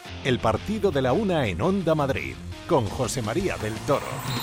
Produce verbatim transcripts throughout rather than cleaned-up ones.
el partido de la una en Onda Madrid, con José María del Toro.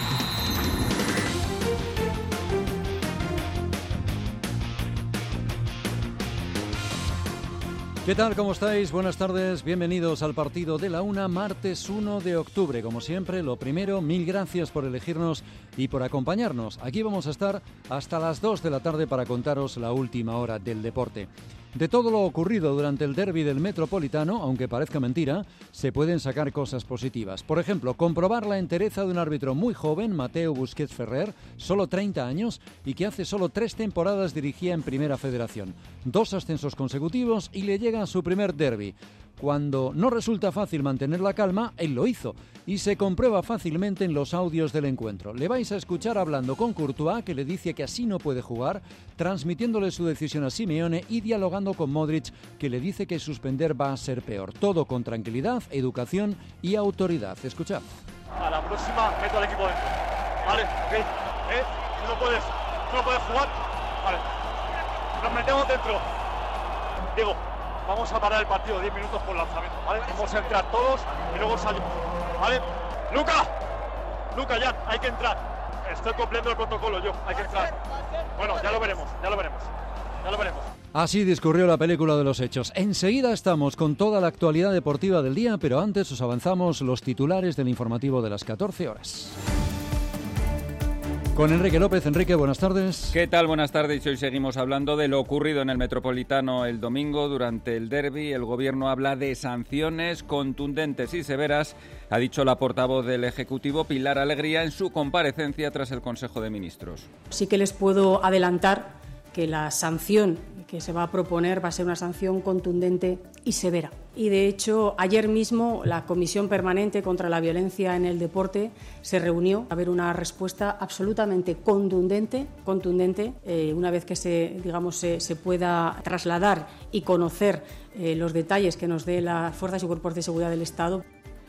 ¿Qué tal? ¿Cómo estáis? Buenas tardes, bienvenidos al partido de la una, martes uno de octubre. Como siempre, lo primero, mil gracias por elegirnos y por acompañarnos. Aquí vamos a estar hasta las dos de la tarde para contaros la última hora del deporte. De todo lo ocurrido durante el derbi del Metropolitano, aunque parezca mentira, se pueden sacar cosas positivas. Por ejemplo, comprobar la entereza de un árbitro muy joven, Mateu Busquets Ferrer, solo treinta años, y que hace solo tres temporadas dirigía en Primera Federación. Dos ascensos consecutivos y le llega a su primer derbi. Cuando no resulta fácil mantener la calma, él lo hizo y se comprueba fácilmente en los audios del encuentro. Le vais a escuchar hablando con Courtois, que le dice que así no puede jugar, transmitiéndole su decisión a Simeone y dialogando con Modric, que le dice que suspender va a ser peor. Todo con tranquilidad, educación y autoridad. Escuchad. A la próxima meto al equipo dentro. Vale, ok. ¿Eh? Tú no puedes, tú no puedes jugar. Vale. Nos metemos dentro. Diego, vamos a parar el partido diez minutos por lanzamiento, ¿vale? Vamos a entrar todos y luego salimos, ¿vale? ¡Luca! ¡Luca, ya! Hay que entrar. Estoy cumpliendo el protocolo yo, hay que entrar. Bueno, ya lo veremos, ya lo veremos. Ya lo veremos. Así discurrió la película de los hechos. Enseguida estamos con toda la actualidad deportiva del día, pero antes os avanzamos los titulares del informativo de las catorce horas. Con Enrique López. Enrique, buenas tardes. ¿Qué tal? Buenas tardes. Hoy seguimos hablando de lo ocurrido en el Metropolitano el domingo durante el derbi. El Gobierno habla de sanciones contundentes y severas, ha dicho la portavoz del Ejecutivo, Pilar Alegría, en su comparecencia tras el Consejo de Ministros. Sí que les puedo adelantar que la sanción que se va a proponer va a ser una sanción contundente y severa. Y de hecho, ayer mismo la Comisión Permanente contra la Violencia en el Deporte se reunió a ver una respuesta absolutamente contundente, contundente eh, una vez que se, digamos, se, se pueda trasladar y conocer eh, los detalles que nos dé las fuerzas y cuerpos de seguridad del Estado.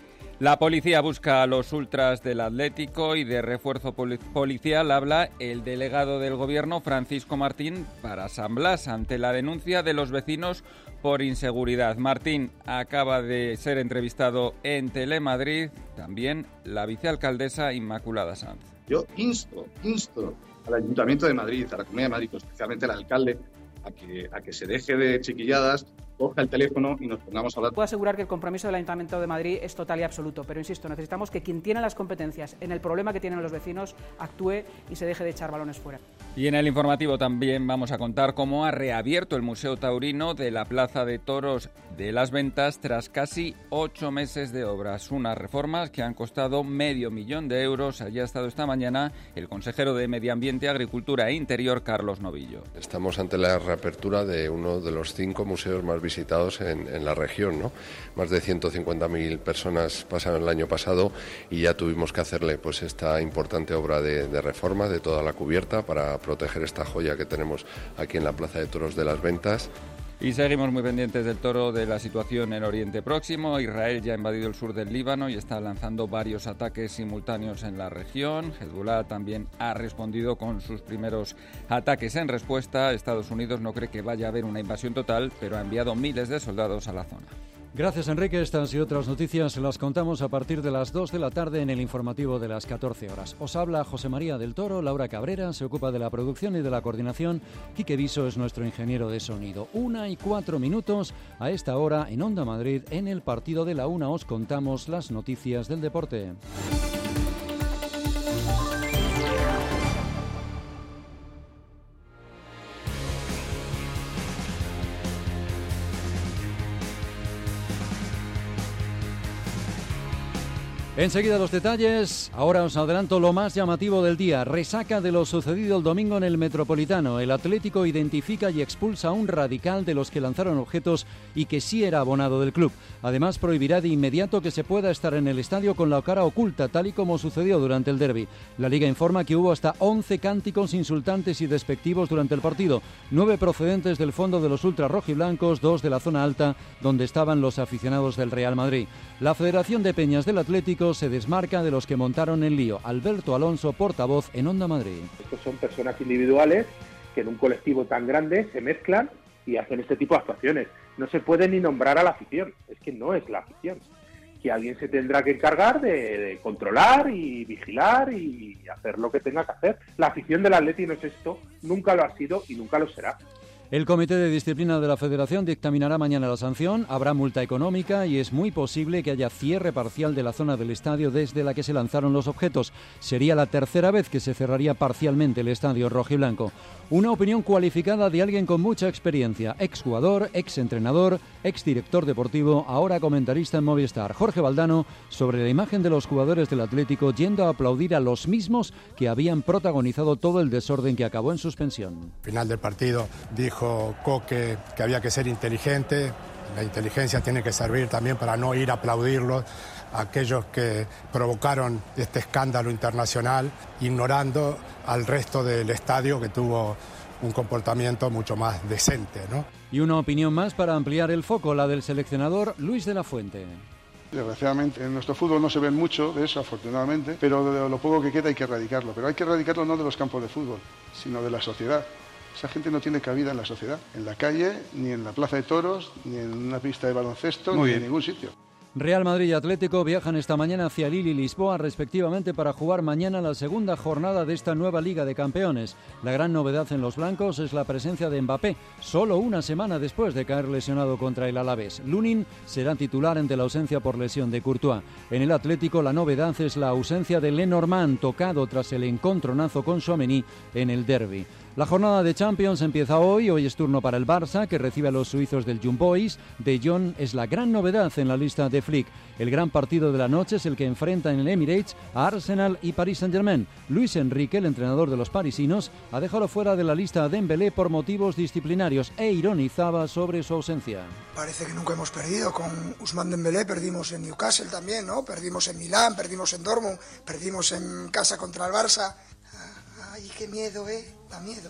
La policía busca a los ultras del Atlético y de refuerzo policial habla el delegado del Gobierno, Francisco Martín, para San Blas, ante la denuncia de los vecinos por inseguridad. Martín acaba de ser entrevistado en Telemadrid, también la vicealcaldesa Inmaculada Sanz. Yo insto, insto al Ayuntamiento de Madrid, a la Comunidad de Madrid, especialmente al alcalde, a que, a que se deje de chiquilladas, coja el teléfono y nos pongamos a hablar. Puedo asegurar que el compromiso del Ayuntamiento de Madrid es total y absoluto, pero insisto, necesitamos que quien tiene las competencias en el problema que tienen los vecinos actúe y se deje de echar balones fuera. Y en el informativo también vamos a contar cómo ha reabierto el Museo Taurino de la Plaza de Toros de Las Ventas tras casi ocho meses de obras. Unas reformas que han costado medio millón de euros. Allí ha estado esta mañana el consejero de Medio Ambiente, Agricultura e Interior, Carlos Novillo. Estamos ante la reapertura de uno de los cinco museos más visitados en, en la región, ¿no? Más de ciento cincuenta mil personas pasaron el año pasado y ya tuvimos que hacerle pues esta importante obra de, de reforma de toda la cubierta para proteger esta joya que tenemos aquí en la Plaza de Toros de Las Ventas. Y seguimos muy pendientes del Toro de la situación en Oriente Próximo. Israel ya ha invadido el sur del Líbano y está lanzando varios ataques simultáneos en la región. Hezbollah también ha respondido con sus primeros ataques en respuesta. Estados Unidos no cree que vaya a haber una invasión total, pero ha enviado miles de soldados a la zona. Gracias, Enrique. Estas y otras noticias las contamos a partir de las dos de la tarde en el informativo de las catorce horas. Os habla José María del Toro, Laura Cabrera se ocupa de la producción y de la coordinación. Quique Viso es nuestro ingeniero de sonido. Una y cuatro minutos a esta hora en Onda Madrid. En el partido de la una os contamos las noticias del deporte. Enseguida los detalles. Ahora os adelanto lo más llamativo del día. Resaca de lo sucedido el domingo en el Metropolitano. El Atlético identifica y expulsa a un radical de los que lanzaron objetos y que sí era abonado del club. Además, prohibirá de inmediato que se pueda estar en el estadio con la cara oculta, tal y como sucedió durante el derbi. La Liga informa que hubo hasta once cánticos insultantes y despectivos durante el partido. Nueve procedentes del fondo de los ultras rojiblancos, dos de la zona alta, donde estaban los aficionados del Real Madrid. La Federación de Peñas del Atlético se desmarca de los que montaron el lío. Alberto Alonso, portavoz en Onda Madrid. Estos son personas individuales que en un colectivo tan grande se mezclan y hacen este tipo de actuaciones. No se puede ni nombrar a la afición, es que no es la afición. que alguien se tendrá que encargar de, de controlar y vigilar y hacer lo que tenga que hacer. La afición del Atleti no es esto, nunca lo ha sido y nunca lo será. El Comité de Disciplina de la Federación dictaminará mañana la sanción, habrá multa económica y es muy posible que haya cierre parcial de la zona del estadio desde la que se lanzaron los objetos. Sería la tercera vez que se cerraría parcialmente el estadio rojiblanco. Una opinión cualificada de alguien con mucha experiencia, exjugador, exentrenador, exdirector deportivo, ahora comentarista en Movistar. Jorge Valdano, sobre la imagen de los jugadores del Atlético yendo a aplaudir a los mismos que habían protagonizado todo el desorden que acabó en suspensión. Al final del partido dijo Coque que había que ser inteligente. La inteligencia tiene que servir también para no ir a aplaudirlos a aquellos que provocaron este escándalo internacional, ignorando al resto del estadio que tuvo un comportamiento mucho más decente, ¿no? Y una opinión más para ampliar el foco, la del seleccionador Luis de la Fuente. Desgraciadamente en nuestro fútbol no se ve mucho de eso, afortunadamente, pero de lo poco que queda hay que erradicarlo. Pero hay que erradicarlo no de los campos de fútbol, sino de la sociedad. Esa gente no tiene cabida en la sociedad, en la calle, ni en la plaza de toros, ni en una pista de baloncesto, Muy ni bien. en ningún sitio. Real Madrid y Atlético viajan esta mañana hacia Lille y Lisboa respectivamente para jugar mañana la segunda jornada de esta nueva Liga de Campeones. La gran novedad en los blancos es la presencia de Mbappé, solo una semana después de caer lesionado contra el Alavés. Lunin será titular ante la ausencia por lesión de Courtois. En el Atlético la novedad es la ausencia de Lenormand, tocado tras el encontronazo con Tchouaméni en el derbi. La jornada de Champions empieza hoy, hoy es turno para el Barça, que recibe a los suizos del Young Boys. De Jong es la gran novedad en la lista de Flick. El gran partido de la noche es el que enfrenta en el Emirates a Arsenal y Paris Saint-Germain. Luis Enrique, el entrenador de los parisinos, ha dejado fuera de la lista a Dembélé por motivos disciplinarios e ironizaba sobre su ausencia. Parece que nunca hemos perdido. Con Ousmane Dembélé perdimos en Newcastle también, ¿no? Perdimos en Milán, perdimos en Dortmund, perdimos en casa contra el Barça. Ay, qué miedo, ¿eh? Da miedo.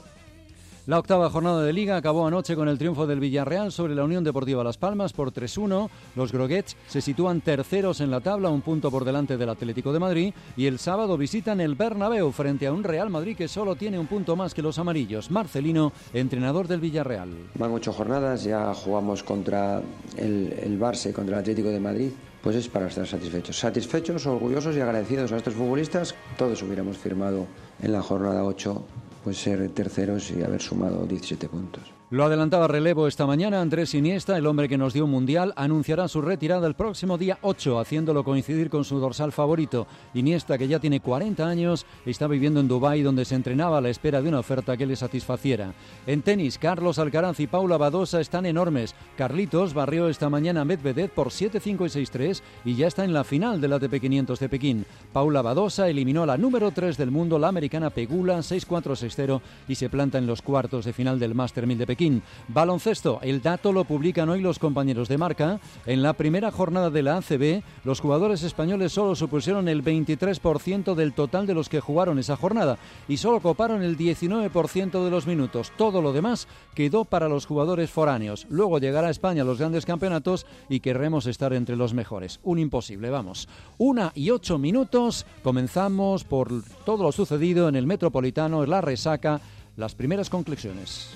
La octava jornada de Liga acabó anoche con el triunfo del Villarreal sobre la Unión Deportiva Las Palmas por tres uno. Los groguets se sitúan terceros en la tabla, un punto por delante del Atlético de Madrid, y el sábado visitan el Bernabéu frente a un Real Madrid que solo tiene un punto más que los amarillos. Marcelino, entrenador del Villarreal. Van ocho jornadas, ya jugamos contra el, el Barça y contra el Atlético de Madrid. Pues es para estar satisfechos. Satisfechos, orgullosos y agradecidos a estos futbolistas. Todos hubiéramos firmado en la jornada ocho pues ser terceros y haber sumado diecisiete puntos. Lo adelantaba relevo esta mañana. Andrés Iniesta, el hombre que nos dio un mundial, anunciará su retirada el próximo día ocho, haciéndolo coincidir con su dorsal favorito. Iniesta, que ya tiene cuarenta años, está viviendo en Dubái, donde se entrenaba a la espera de una oferta que le satisfaciera. En tenis, Carlos Alcaraz y Paula Badosa están enormes. Carlitos barrió esta mañana a Medvedev por siete cinco y seis tres y ya está en la final del A T P quinientos de Pekín. Paula Badosa eliminó a la número tres del mundo, la americana Pegula, seis cuatro seis cero, y se planta en los cuartos de final del Master mil de Pekín. Baloncesto, el dato lo publican hoy los compañeros de Marca. En la primera jornada de la A C B, los jugadores españoles solo supusieron el veintitrés por ciento del total de los que jugaron esa jornada y solo coparon el diecinueve por ciento de los minutos. Todo lo demás quedó para los jugadores foráneos. Luego llegará a España los grandes campeonatos y querremos estar entre los mejores. Un imposible, vamos. Una y ocho minutos. Comenzamos por todo lo sucedido en el Metropolitano, en la resaca, las primeras conclusiones.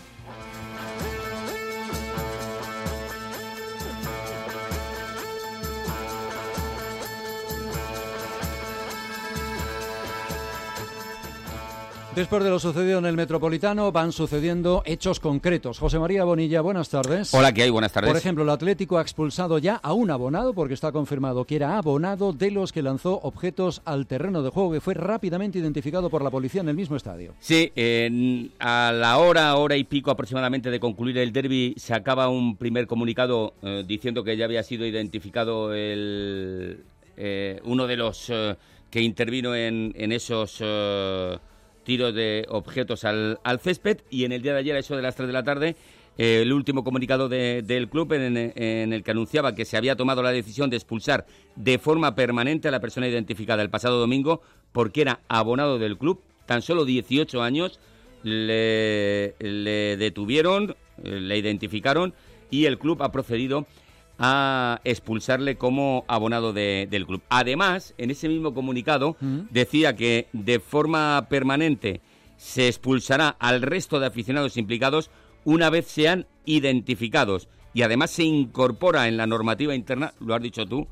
Después de lo sucedido en el Metropolitano, van sucediendo hechos concretos. José María Bonilla, buenas tardes. Hola, ¿qué hay? Buenas tardes. Por ejemplo, el Atlético ha expulsado ya a un abonado, porque está confirmado que era abonado de los que lanzó objetos al terreno de juego, que fue rápidamente identificado por la policía en el mismo estadio. Sí, eh, a la hora, hora y pico aproximadamente de concluir el derbi, se acaba un primer comunicado eh, diciendo que ya había sido identificado el, eh, uno de los eh, que intervino en, en esos... Eh, tiros de objetos al, al césped, y en el día de ayer, a eso de las tres de la tarde, eh, el último comunicado de, del club en, en el que anunciaba que se había tomado la decisión de expulsar de forma permanente a la persona identificada el pasado domingo porque era abonado del club, tan solo dieciocho años, le, le detuvieron, le identificaron y el club ha procedido a expulsarle como abonado de, del club. Además, en ese mismo comunicado uh-huh. decía que de forma permanente se expulsará al resto de aficionados implicados una vez sean identificados, y además se incorpora en la normativa interna, lo has dicho tú,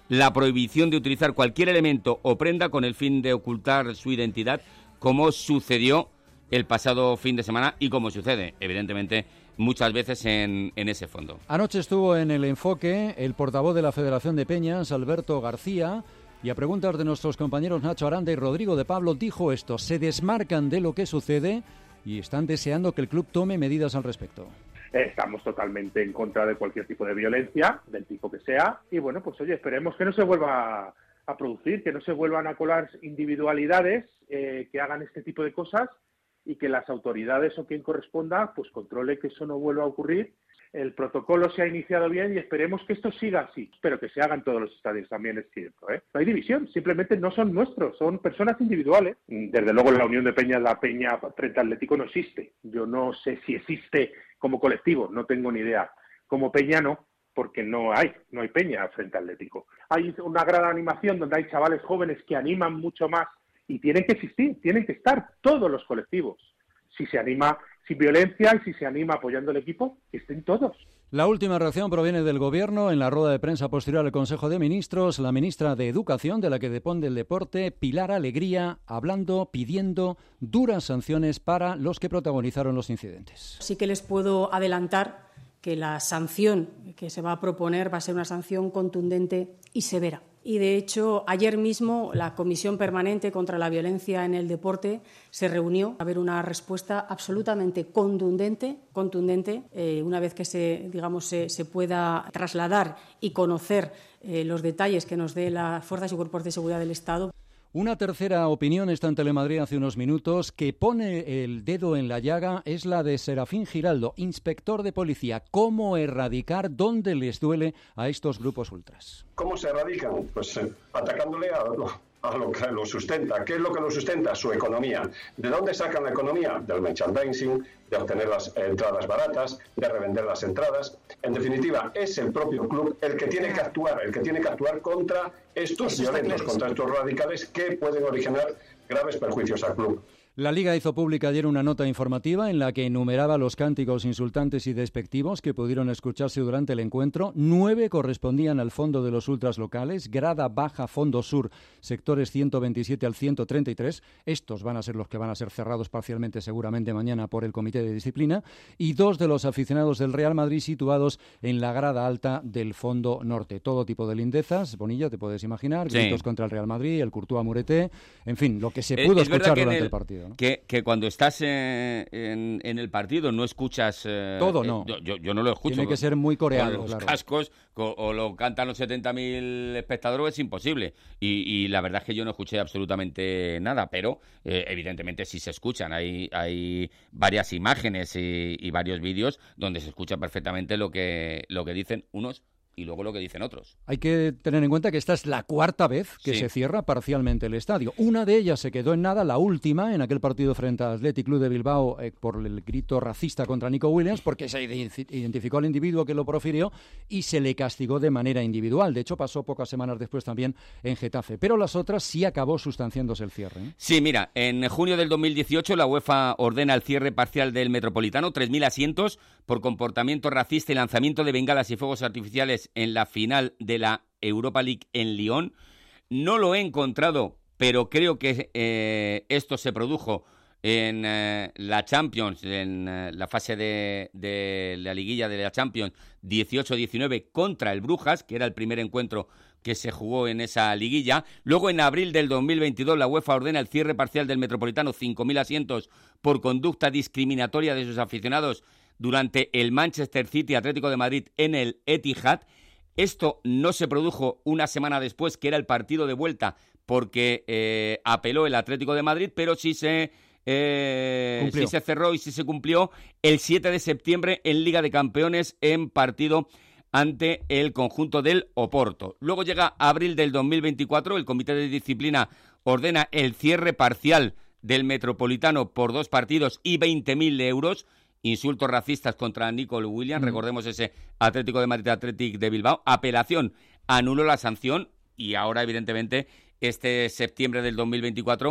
la prohibición de utilizar cualquier elemento o prenda con el fin de ocultar su identidad, como sucedió el pasado fin de semana y como sucede, evidentemente, muchas veces en, en ese fondo. Anoche estuvo en el enfoque el portavoz de la Federación de Peñas, Alberto García, y a preguntas de nuestros compañeros Nacho Aranda y Rodrigo de Pablo dijo esto: se desmarcan de lo que sucede y están deseando que el club tome medidas al respecto. Estamos totalmente en contra de cualquier tipo de violencia, del tipo que sea, y bueno, pues oye, esperemos que no se vuelva a, a producir, que no se vuelvan a colar individualidades eh, que hagan este tipo de cosas y que las autoridades o quien corresponda pues controle que eso no vuelva a ocurrir. El protocolo se ha iniciado bien y esperemos que esto siga así, pero que se haga en todos los estadios también, es cierto, ¿eh? No hay división, simplemente no son nuestros, son personas individuales. Desde luego en la Unión de Peñas, la Peña Frente Atlético no existe. Yo no sé si existe como colectivo, no tengo ni idea. Como Peña no, porque no hay, no hay Peña Frente Atlético. Hay una gran animación donde hay chavales jóvenes que animan mucho más y tienen que existir, tienen que estar todos los colectivos. Si se anima sin violencia y si se anima apoyando al equipo, que estén todos. La última reacción proviene del Gobierno. En la rueda de prensa posterior al Consejo de Ministros, la ministra de Educación, de la que depende el deporte, Pilar Alegría, hablando, pidiendo duras sanciones para los que protagonizaron los incidentes. Sí que les puedo adelantar que la sanción que se va a proponer va a ser una sanción contundente y severa. Y, de hecho, ayer mismo la Comisión Permanente contra la Violencia en el Deporte se reunió a ver una respuesta absolutamente contundente, contundente eh, una vez que se, digamos, se, se pueda trasladar y conocer eh, los detalles que nos dé las fuerzas y cuerpos de seguridad del Estado. Una tercera opinión está en Telemadrid hace unos minutos que pone el dedo en la llaga, es la de Serafín Giraldo, inspector de policía. ¿Cómo erradicar dónde les duele a estos grupos ultras? ¿Cómo se erradican? Pues eh, atacándole a lo, a lo que lo sustenta. ¿Qué es lo que lo sustenta? Su economía. ¿De dónde sacan la economía? Del merchandising, de obtener las entradas baratas, de revender las entradas. En definitiva, es el propio club el que tiene que actuar, el que tiene que actuar contra estos violentos, contra estos radicales que pueden originar graves perjuicios al club. La Liga hizo pública ayer una nota informativa en la que enumeraba los cánticos insultantes y despectivos que pudieron escucharse durante el encuentro. Nueve correspondían al fondo de los ultras locales, grada baja, fondo sur, sectores ciento veintisiete al ciento treinta y tres. Estos van a ser los que van a ser cerrados parcialmente seguramente mañana por el Comité de Disciplina. Y dos de los aficionados del Real Madrid situados en la grada alta del fondo norte. Todo tipo de lindezas, Bonilla, te puedes imaginar, sí. Gritos contra el Real Madrid, el Courtois Mureté, en fin, lo que se pudo es, escuchar durante el, el partido. Que, que cuando estás eh, en, en el partido no escuchas... Eh, Todo, no. Eh, yo, yo no lo escucho. Tiene que ser muy coreano, con los claro. cascos co, o lo cantan los setenta mil espectadores, es imposible. Y, y la verdad es que yo no escuché absolutamente nada, pero eh, evidentemente sí se escuchan. Hay, hay varias imágenes y, y varios vídeos donde se escucha perfectamente lo que, lo que dicen unos y luego lo que dicen otros. Hay que tener en cuenta que esta es la cuarta vez que sí. se cierra parcialmente el estadio. Una de ellas se quedó en nada, la última, en aquel partido frente al Athletic Club de Bilbao eh, por el grito racista contra Nico Williams, porque se identificó al individuo que lo profirió y se le castigó de manera individual. De hecho, pasó pocas semanas después también en Getafe. Pero las otras sí acabó sustanciándose el cierre, ¿eh? Sí, mira, en junio del dos mil dieciocho la UEFA ordena el cierre parcial del Metropolitano, tres mil asientos, por comportamiento racista y lanzamiento de bengalas y fuegos artificiales en la final de la Europa League en Lyon. No lo he encontrado, pero creo que eh, esto se produjo en eh, la Champions, en eh, la fase de, de la liguilla de la Champions dieciocho diecinueve contra el Brujas, que era el primer encuentro que se jugó en esa liguilla. Luego, en abril del dos mil veintidós, la UEFA ordena el cierre parcial del Metropolitano, cinco mil asientos, por conducta discriminatoria de sus aficionados durante el Manchester City Atlético de Madrid en el Etihad. Esto no se produjo una semana después, que era el partido de vuelta, porque eh, apeló el Atlético de Madrid, pero sí se, eh, sí se cerró y sí se cumplió el siete de septiembre en Liga de Campeones en partido ante el conjunto del Oporto. Luego llega abril del dos mil veinticuatro, el Comité de Disciplina ordena el cierre parcial del Metropolitano por dos partidos y veinte mil euros. Insultos racistas contra Nicole Williams, mm. recordemos ese Atlético de Madrid, Athletic de Bilbao. Apelación anuló la sanción y ahora, evidentemente, este septiembre del dos mil veinticuatro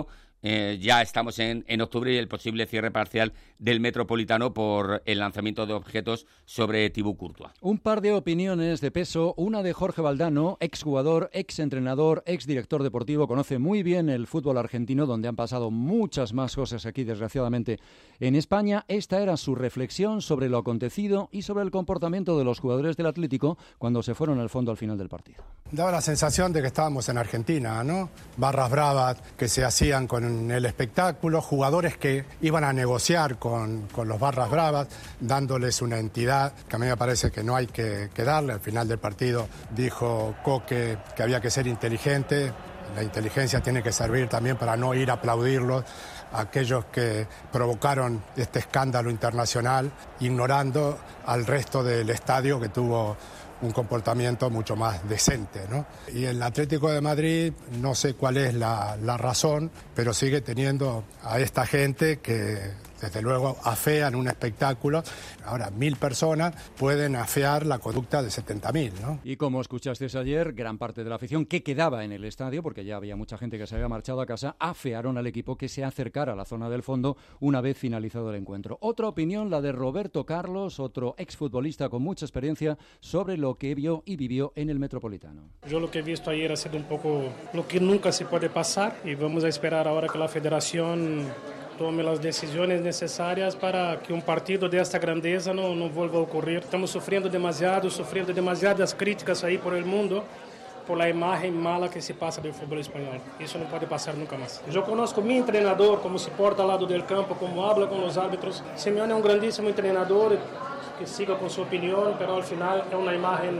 eh, ya estamos en, en octubre y el posible cierre parcial del Metropolitano por el lanzamiento de objetos sobre Thibaut Courtois. Un par de opiniones de peso, una de Jorge Valdano, exjugador, exentrenador, exdirector deportivo, conoce muy bien el fútbol argentino, donde han pasado muchas más cosas aquí, desgraciadamente, en España. Esta era su reflexión sobre lo acontecido y sobre el comportamiento de los jugadores del Atlético cuando se fueron al fondo al final del partido. Daba la sensación de que estábamos en Argentina, ¿no? Barras bravas que se hacían con el espectáculo, jugadores que iban a negociar con, con los barras bravas, dándoles una entidad que a mí me parece que no hay que, que darle. Al final del partido dijo Coque que había que ser inteligente. La inteligencia tiene que servir también para no ir a aplaudirlos a aquellos que provocaron este escándalo internacional, ignorando al resto del estadio que tuvo un comportamiento mucho más decente, ¿no? Y el Atlético de Madrid, no sé cuál es la, la razón, pero sigue teniendo a esta gente que desde luego afean un espectáculo. Ahora, mil personas pueden afear la conducta de setenta mil, ¿no? Y como escuchaste ayer, gran parte de la afición que quedaba en el estadio, porque ya había mucha gente que se había marchado a casa, afearon al equipo que se acercara a la zona del fondo una vez finalizado el encuentro. Otra opinión, la de Roberto Carlos, otro exfutbolista con mucha experiencia, sobre lo que vio y vivió en el Metropolitano. Yo lo que he visto ayer ha sido un poco lo que nunca se puede pasar y vamos a esperar ahora que la federación tome las decisiones necesarias para que un partido de esta grandeza no, no vuelva a ocurrir. Estamos sufriendo demasiado, sufriendo demasiadas críticas ahí por el mundo por la imagen mala que se pasa del fútbol español. Eso no puede pasar nunca más. Yo conozco a mi entrenador, cómo se porta al lado del campo, cómo habla con los árbitros. Simeone es un grandísimo entrenador que siga con su opinión, pero al final es una imagen...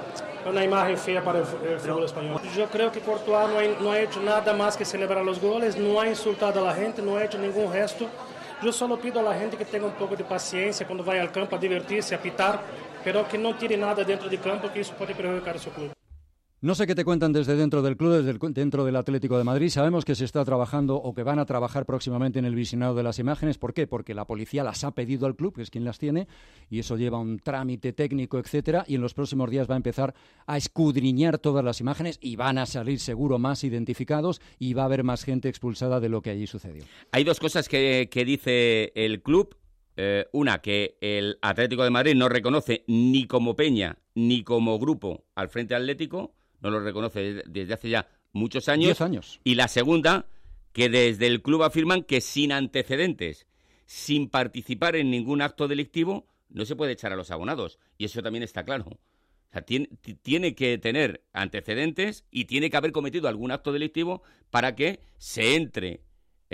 una imagen fea para el, el fútbol español. Yo creo que Courtois no ha, no ha hecho nada más que celebrar los goles, no ha insultado a la gente, no ha hecho ningún gesto. Yo solo pido a la gente que tenga un poco de paciencia cuando vaya al campo a divertirse, a pitar, pero que no tire nada dentro del campo, que eso puede perjudicar a su club. No sé qué te cuentan desde dentro del club, desde el, dentro del Atlético de Madrid. Sabemos que se está trabajando o que van a trabajar próximamente en el visionado de las imágenes. ¿Por qué? Porque la policía las ha pedido al club, que es quien las tiene, y eso lleva un trámite técnico, etcétera, y en los próximos días va a empezar a escudriñar todas las imágenes y van a salir seguro más identificados y va a haber más gente expulsada de lo que allí sucedió. Hay dos cosas que, que dice el club. Eh, una, que el Atlético de Madrid no reconoce ni como peña ni como grupo al Frente Atlético. No lo reconoce desde hace ya muchos años. Diez años. Y la segunda, que desde el club afirman que sin antecedentes, sin participar en ningún acto delictivo, no se puede echar a los abonados. Y eso también está claro. O sea, tiene, tiene que tener antecedentes y tiene que haber cometido algún acto delictivo para que se entre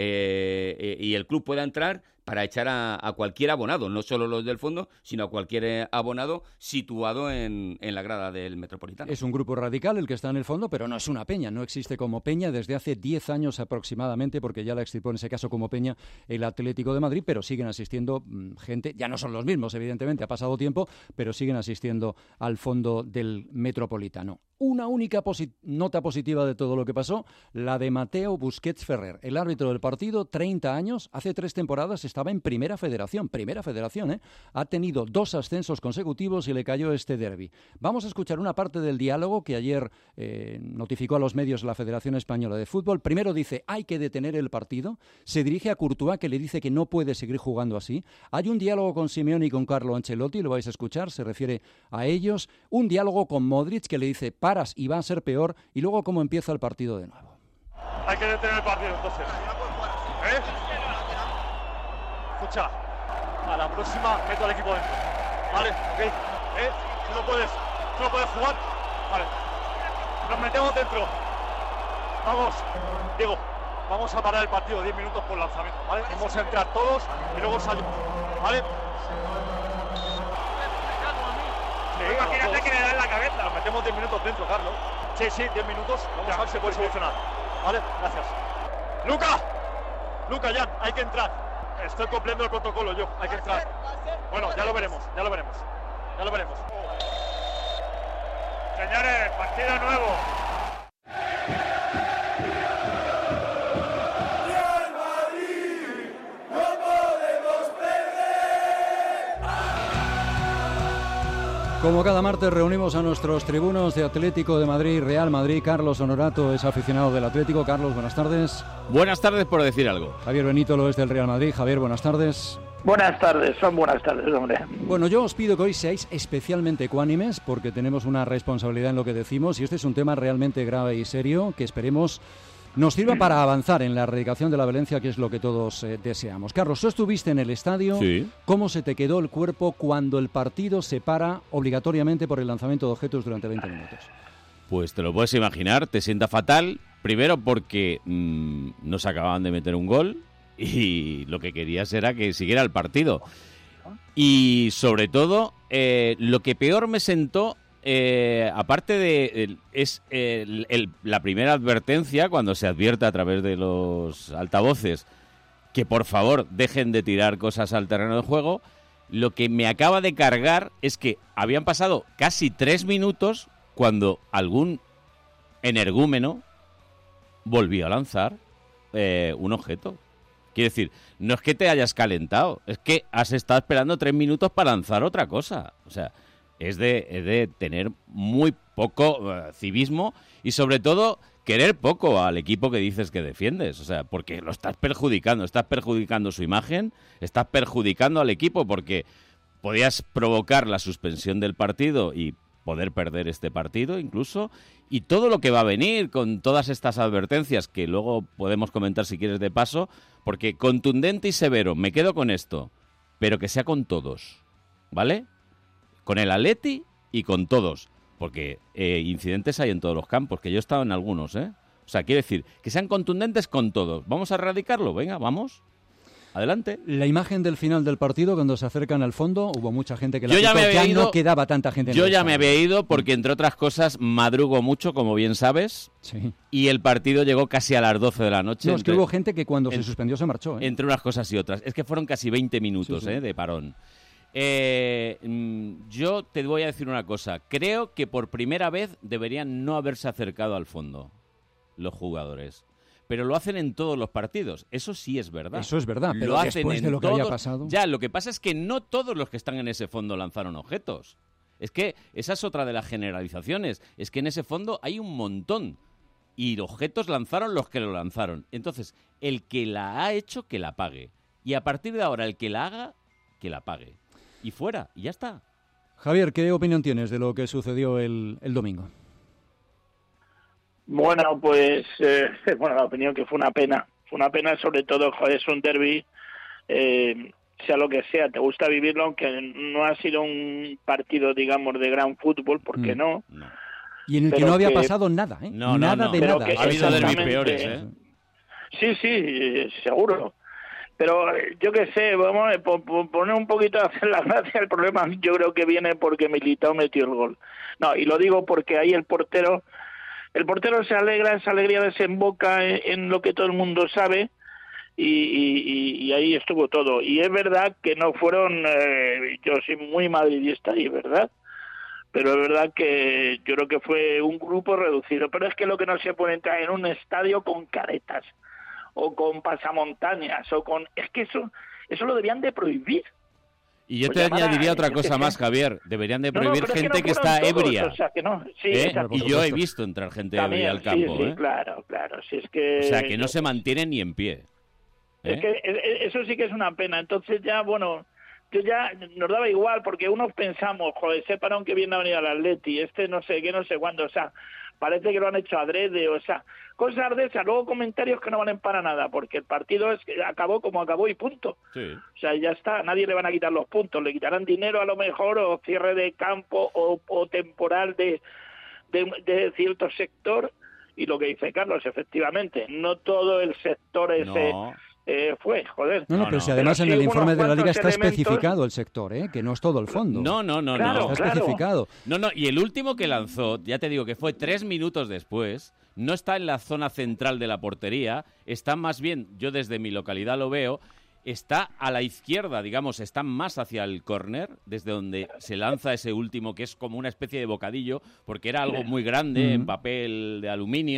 eh, y el club pueda entrar para echar a, a cualquier abonado, no solo los del fondo, sino a cualquier abonado situado en, en la grada del Metropolitano. Es un grupo radical el que está en el fondo, pero no es una peña, no existe como peña desde hace diez años aproximadamente, porque ya la extirpó en ese caso como peña el Atlético de Madrid, pero siguen asistiendo mmm, gente, ya no son los mismos, evidentemente, ha pasado tiempo, pero siguen asistiendo al fondo del Metropolitano. Una única posit- nota positiva de todo lo que pasó, la de Mateo Busquets Ferrer, el árbitro del partido, treinta años, hace tres temporadas estaba en Primera Federación, Primera Federación, ¿eh? Ha tenido dos ascensos consecutivos y le cayó este derbi. Vamos a escuchar una parte del diálogo que ayer eh, notificó a los medios la Federación Española de Fútbol. Primero dice, hay que detener el partido, se dirige a Courtois que le dice que no puede seguir jugando así. Hay un diálogo con Simeone y con Carlo Ancelotti, lo vais a escuchar, se refiere a ellos. Un diálogo con Modric que le dice, paras y va a ser peor, y luego cómo empieza el partido de nuevo. Hay que detener el partido entonces. ¿Eh? Escucha, a la próxima meto al equipo dentro. Vale, ok. ¿Eh? Tú no puedes, tú no puedes jugar. Vale. Nos metemos dentro. Vamos, Diego, vamos a parar el partido diez minutos por lanzamiento, ¿vale? Vamos a entrar todos y luego salimos, ¿vale? Sí, imagínate que le da en la cabeza. Nos metemos diez minutos dentro, Carlos. Sí, sí, diez minutos. Vamos a ver si se puede solucionar. Vale, gracias. ¡Luca! Luca, Jan, hay que entrar. Estoy cumpliendo el protocolo yo, hay que entrar. Bueno, ya lo veremos, ya lo veremos. Ya lo veremos. Señores, partido nuevo. Como cada martes reunimos a nuestros tribunos de Atlético de Madrid, Real Madrid. Carlos Honorato es aficionado del Atlético. Carlos, buenas tardes. Buenas tardes, por decir algo. Javier Benito lo es del Real Madrid. Javier, buenas tardes. Buenas tardes, son buenas tardes, hombre. Bueno, yo os pido que hoy seáis especialmente ecuánimes porque tenemos una responsabilidad en lo que decimos y este es un tema realmente grave y serio que esperemos nos sirva para avanzar en la erradicación de la violencia, que es lo que todos eh, deseamos. Carlos, tú estuviste en el estadio. Sí. ¿Cómo se te quedó el cuerpo cuando el partido se para obligatoriamente por el lanzamiento de objetos durante veinte minutos? Pues te lo puedes imaginar, te sienta fatal. Primero porque mmm, no se acababan de meter un gol y lo que querías era que siguiera el partido. Y sobre todo, eh, lo que peor me sentó... Eh, aparte de el, es el, el, la primera advertencia cuando se advierte a través de los altavoces que por favor dejen de tirar cosas al terreno de juego, lo que me acaba de cargar es que habían pasado casi tres minutos cuando algún energúmeno volvió a lanzar eh, un objeto. Quiero decir, no es que te hayas calentado, es que has estado esperando tres minutos para lanzar otra cosa. O sea, Es de, es de tener muy poco uh, civismo y sobre todo querer poco al equipo que dices que defiendes. O sea, porque lo estás perjudicando, estás perjudicando su imagen, estás perjudicando al equipo porque podías provocar la suspensión del partido y poder perder este partido incluso. Y todo lo que va a venir con todas estas advertencias que luego podemos comentar si quieres de paso, porque contundente y severo, me quedo con esto, pero que sea con todos, ¿vale? Con el Atleti y con todos, porque eh, incidentes hay en todos los campos, que yo he estado en algunos, ¿eh? O sea, quiero decir, que sean contundentes con todos. ¿Vamos a erradicarlo? Venga, vamos. Adelante. La imagen del final del partido, cuando se acercan al fondo, hubo mucha gente que la yo ya, quitó, me había ya ido, no quedaba tanta gente en Yo el ya estadio. me había ido porque, entre otras cosas, madrugo mucho, como bien sabes, sí. Y el partido llegó casi a las doce de la noche. No, es entre, que hubo gente que cuando en, se suspendió se marchó, ¿eh? Entre unas cosas y otras. Es que fueron casi veinte minutos sí, sí. ¿eh? de parón. Eh, yo te voy a decir una cosa. Creo que por primera vez deberían no haberse acercado al fondo los jugadores. Pero lo hacen en todos los partidos. Eso sí es verdad. Eso es verdad, pero lo después hacen de lo que todos... había pasado... Ya, lo que pasa es que no todos los que están en ese fondo lanzaron objetos. Es que esa es otra de las generalizaciones. Es que en ese fondo hay un montón. Y objetos lanzaron los que lo lanzaron. Entonces, el que la ha hecho, que la pague. Y a partir de ahora, el que la haga, que la pague. Y fuera, y ya está. Javier, ¿qué opinión tienes de lo que sucedió el, el domingo? Bueno, pues, eh, bueno, la opinión que fue una pena. Fue una pena, sobre todo, joder, es un derbi, eh, sea lo que sea, te gusta vivirlo, aunque no ha sido un partido, digamos, de gran fútbol, porque mm. no. no. Y en el que no había que... pasado nada, ¿eh? No, nada no, no. de Pero nada. Ha habido derbis peores, ¿eh? Sí, sí, seguro. Pero yo qué sé, vamos a poner un poquito a hacer la gracia. El problema yo creo que viene porque Militao metió el gol. No, y lo digo porque ahí el portero, el portero se alegra, esa alegría desemboca en, en lo que todo el mundo sabe y, y, y ahí estuvo todo. Y es verdad que no fueron, eh, yo soy muy madridista y es verdad, pero es verdad que yo creo que fue un grupo reducido. Pero es que lo que no se puede entrar en un estadio con caretas o con pasamontañas, o con... Es que eso eso lo deberían de prohibir. Y yo te pues añadiría otra cosa más, Javier. Deberían de prohibir no, no, gente que, no que está todos, ebria. O sea, que no. Sí, ¿Eh? Y yo he visto entrar gente También, ebria al campo. Sí, sí, ¿eh? claro, claro. Si es que... O sea, que no se mantienen ni en pie. ¿eh? Es que eso sí que es una pena. Entonces ya, bueno... Yo ya nos daba igual, porque unos pensamos, joder, ese parón que viene a venir al Atleti, este no sé qué, no sé cuándo, o sea, parece que lo han hecho adrede, o sea, cosas de esas, luego comentarios que no valen para nada, porque el partido es que acabó como acabó y punto. Sí. O sea, ya está, nadie le van a quitar los puntos, le quitarán dinero a lo mejor, o cierre de campo, o, o temporal de, de, de cierto sector, y lo que dice Carlos, efectivamente, no todo el sector ese... No. Eh, fue, joder. No, no, pero no, si además pero en el sí, informe de la Liga está elementos... especificado el sector, ¿eh? Que no es todo el fondo. No, no, no, claro, no. Está claro. especificado. No, no, y el último que lanzó, ya te digo que fue tres minutos después, no está en la zona central de la portería, está más bien, yo desde mi localidad lo veo, está a la izquierda, digamos, está más hacia el córner, desde donde se lanza ese último, que es como una especie de bocadillo, porque era algo muy grande, mm. en papel de aluminio,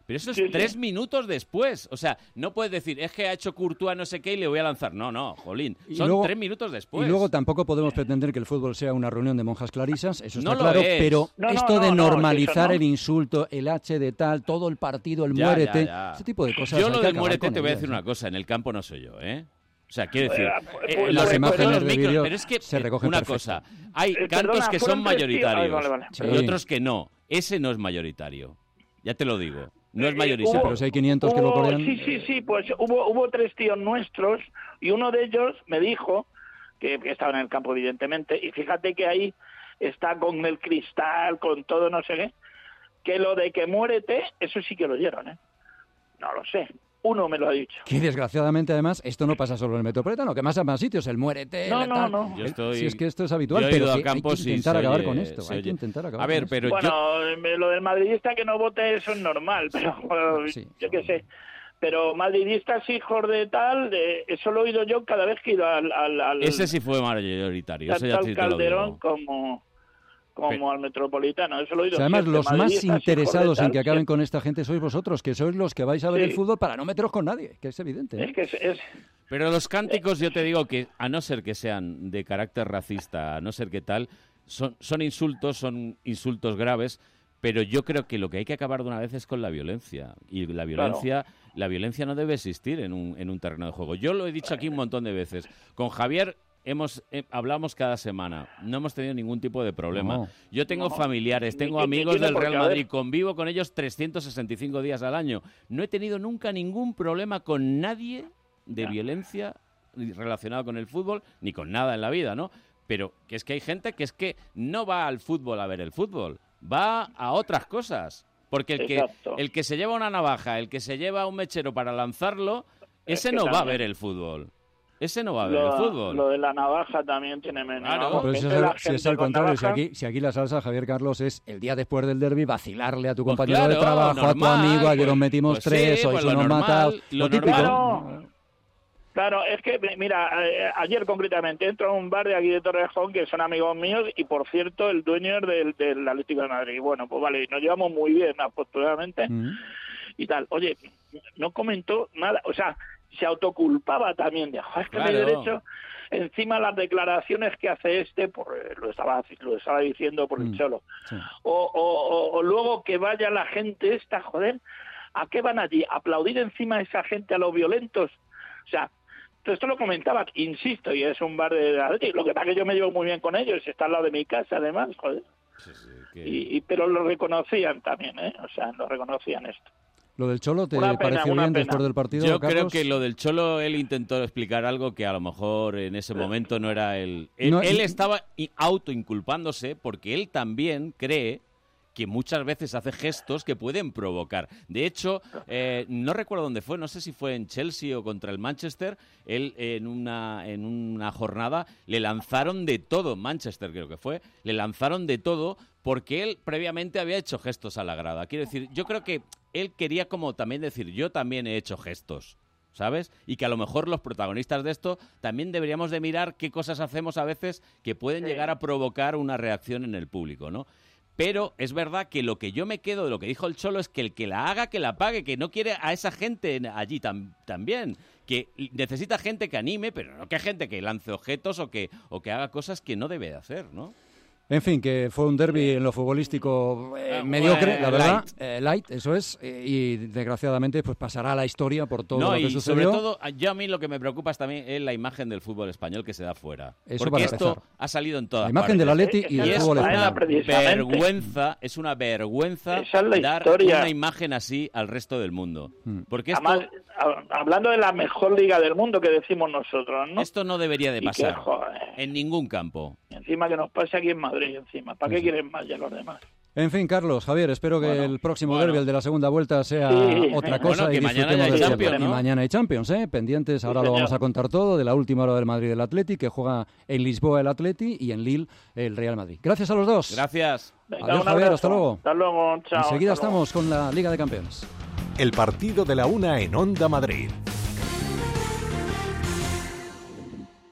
Pero eso es Sí, sí. tres minutos después. O sea, no puedes decir, es que ha hecho Courtois no sé qué y le voy a lanzar. No, no, jolín. Y Son luego- tres minutos después. Y luego tampoco podemos pretender que el fútbol sea una reunión de monjas clarisas, eso está No lo claro, es. pero No, no, esto no, de no, normalizar eso no. el insulto, el H de tal, todo el partido, el Ya, muérete, ya, ya. ese tipo de cosas. Yo hay lo que del acabar muérete con te voy a ellas, decir ¿eh? una cosa, en el campo no soy yo, ¿eh? O sea, quiero decir, Eh, eh, pues, los las imágenes los de micros, vídeo pero es que se recogen una perfecto. cosa, hay Eh, cantos perdona, que fueron son tres tíos- mayoritarios Ay, vale, vale. y Sí. otros que no. Ese no es mayoritario. Ya te lo digo. No es Eh, mayoritario. hubo- Pero si hay quinientos que lo hubo- corean. Sí, sí, sí, pues hubo, hubo tres tíos nuestros y uno de ellos me dijo, que, que estaba en el campo evidentemente, y fíjate que ahí está con el cristal, con todo no sé qué, que lo de que muérete, eso sí que lo oyeron, ¿eh? No lo sé, uno me lo ha dicho. Que desgraciadamente, además, esto no pasa solo en el Metropolitano, que más en más sitios, el muérete, No, el no, tal. no. Yo estoy- Si es que esto es habitual, yo he pero ido a que hay que campos y intentar se acabar oye- con esto. se Hay que oye. intentar acabar A ver, con esto. pero yo... Bueno, eh, lo del madridista que no vote, eso es normal, pero eh, yo qué sé. Pero madridistas hijos de tal, de, eso lo he oído yo cada vez que he ido al, al, al Ese sí fue mayoritario. Eso tanto ya al sí te lo Calderón digo. como, como al Metropolitano. Eso lo he O oído sea, además, siempre, los más madridistas, hijos de interesados en tal, que acaben siempre. con esta gente sois vosotros, que sois los que vais a ver Sí. el fútbol para no meteros con nadie, que es evidente. ¿eh? Es que es, es- Pero los cánticos, yo te digo que, a no ser que sean de carácter racista, a no ser que tal, son, son insultos, son insultos graves, pero yo creo que lo que hay que acabar de una vez es con la violencia. Y la violencia, la violencia no debe existir en un, en un terreno de juego. Yo lo he dicho aquí un montón de veces. Con Javier hemos eh, hablamos cada semana. No hemos tenido ningún tipo de problema. No. Yo tengo No. familiares, Ni- tengo ni amigos tiene del por qué Real haber. Madrid, convivo con ellos trescientos sesenta y cinco días al año. No he tenido nunca ningún problema con nadie de Ya. violencia relacionado con el fútbol, ni con nada en la vida, ¿no? Pero que es que hay gente que es que no va al fútbol a ver el fútbol, va a otras cosas. Porque el que, Exacto. el que se lleva una navaja, el que se lleva un mechero para lanzarlo, Es ese que no va a también- ver el fútbol. Ese no va a ver lo, el fútbol. lo de la navaja también tiene menos. Claro. vamos, Pero si es, entre la al, si es gente al con contrario, si navaja, aquí, si aquí la salsa, Javier Carlos, es el día después del derbi vacilarle a tu Pues compañero claro, de trabajo, a tu normal, amigo, ayer pues- nos metimos pues sí, tres, hoy pues se lo nos normal, mata. lo Lo típico. normal. Claro, es que, mira, eh, ayer concretamente entro a un bar de aquí de Torrejón que son amigos míos y, por cierto, el dueño es del, del Atlético de Madrid. Bueno, pues vale, nos llevamos muy bien, afortunadamente, Mm. y tal. Oye, no comentó nada, o sea, se autoculpaba también de, "Jo, es que me Claro. he derecho". Encima las declaraciones que hace este, por, eh, lo estaba lo estaba diciendo por el Mm. Cholo, Sí. o, o, o- o luego que vaya la gente esta, joder, ¿a qué van allí? ¿A aplaudir encima a esa gente, a los violentos? O sea, esto lo comentaba, insisto, y es un bar de Atlético, lo que pasa es que yo me llevo muy bien con ellos, está al lado de mi casa además, joder. Sí, sí, que- Y, y- pero lo reconocían también, ¿eh? O sea, lo reconocían esto. ¿Lo del Cholo te Una pena, pareció una bien pena. después del partido, Yo creo Carlos? que lo del Cholo, él intentó explicar algo que a lo mejor en ese momento no era él. Él, No, él y- estaba i- autoinculpándose porque él también cree que muchas veces hace gestos que pueden provocar. De hecho, eh, no recuerdo dónde fue, no sé si fue en Chelsea o contra el Manchester, él en una, en una jornada le lanzaron de todo, Manchester creo que fue, le lanzaron de todo porque él previamente había hecho gestos a la grada. Quiero decir, yo creo que él quería como también decir, yo también he hecho gestos, ¿sabes? Y que a lo mejor los protagonistas de esto también deberíamos de mirar qué cosas hacemos a veces que pueden Sí. llegar a provocar una reacción en el público, ¿no? Pero es verdad que lo que yo me quedo de lo que dijo el Cholo es que el que la haga, que la pague, que no quiere a esa gente en- allí tam- también, que necesita gente que anime, pero no que gente que lance objetos o que, o que haga cosas que no debe de hacer, ¿no? En fin, que fue un derbi en lo futbolístico eh, Ah, mediocre, bueno, la verdad. light. Eh, light, eso es. eh, y desgraciadamente pues pasará a la historia por todo No, lo que y sobre sucedió. todo, a- yo a mí lo que me preocupa es también es la imagen del fútbol español que se da fuera. Eso Porque para esto empezar. ha salido en todas La imagen partes. del Atleti y Esa del es fútbol la faena, español. precisamente. Vergüenza, es una vergüenza Esa es la dar historia. una imagen así al resto del mundo. Mm. Porque esto, Además, a- hablando de la mejor liga del mundo que decimos nosotros, ¿no? esto no debería de Y que, pasar joder, en ningún campo. encima que nos pase aquí en Madrid, encima. ¿Para qué quieren más ya los demás? En fin, Carlos, Javier, espero que Bueno, el próximo bueno. derbi, el de la segunda vuelta, sea Sí. otra Bueno, cosa que y mañana disfrutemos ya hay del Champions, tiempo. ¿no? Y mañana hay Champions, ¿eh? Pendientes, ahora lo señor. vamos a contar todo, de la última hora del Madrid del Atleti, que juega en Lisboa el Atleti y en Lille el Real Madrid. Gracias a los dos. Gracias. Venga, Adiós, un Javier, abrazo. hasta luego. Hasta luego, chao. Enseguida hasta luego. estamos con la Liga de Campeones. El partido de la una en Onda Madrid.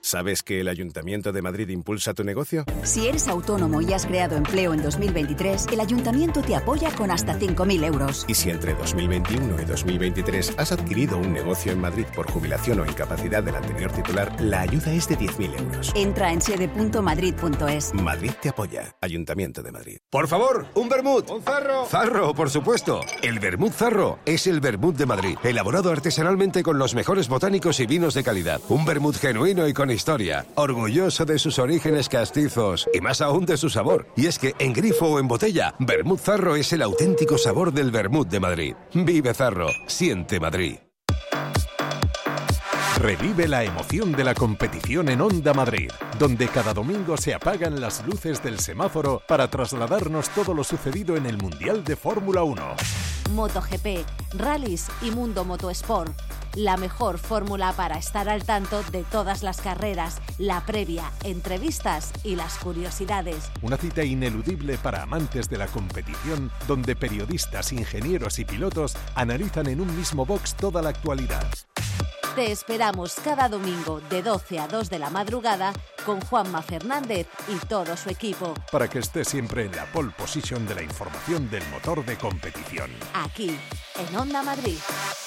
¿Sabes que el Ayuntamiento de Madrid impulsa tu negocio? Si eres autónomo y has creado empleo en dos mil veintitrés, el Ayuntamiento te apoya con hasta cinco mil euros. Y si entre dos mil veintiuno y dos mil veintitrés has adquirido un negocio en Madrid por jubilación o incapacidad del anterior titular, la ayuda es de diez mil euros. Entra en sede punto madrid punto es. Madrid te apoya. Ayuntamiento de Madrid. Por favor, un vermut. Un zarro. Zarro, por supuesto. El vermut Zarro es el vermut de Madrid, elaborado artesanalmente con los mejores botánicos y vinos de calidad. Un vermut genuino y con historia, orgulloso de sus orígenes castizos y más aún de su sabor. Y es que en grifo o en botella, vermut Zarro es el auténtico sabor del vermut de Madrid. Vive Zarro, siente Madrid. Revive la emoción de la competición en Onda Madrid, donde cada domingo se apagan las luces del semáforo para trasladarnos todo lo sucedido en el Mundial de Fórmula uno. MotoGP, rallies y Mundo Motosport. La mejor fórmula para estar al tanto de todas las carreras, la previa, entrevistas y las curiosidades. Una cita ineludible para amantes de la competición, donde periodistas, ingenieros y pilotos analizan en un mismo box toda la actualidad. Te esperamos cada domingo de doce a dos de la madrugada con Juanma Fernández y todo su equipo. Para que estés siempre en la pole position de la información del motor de competición. Aquí, en Onda Madrid.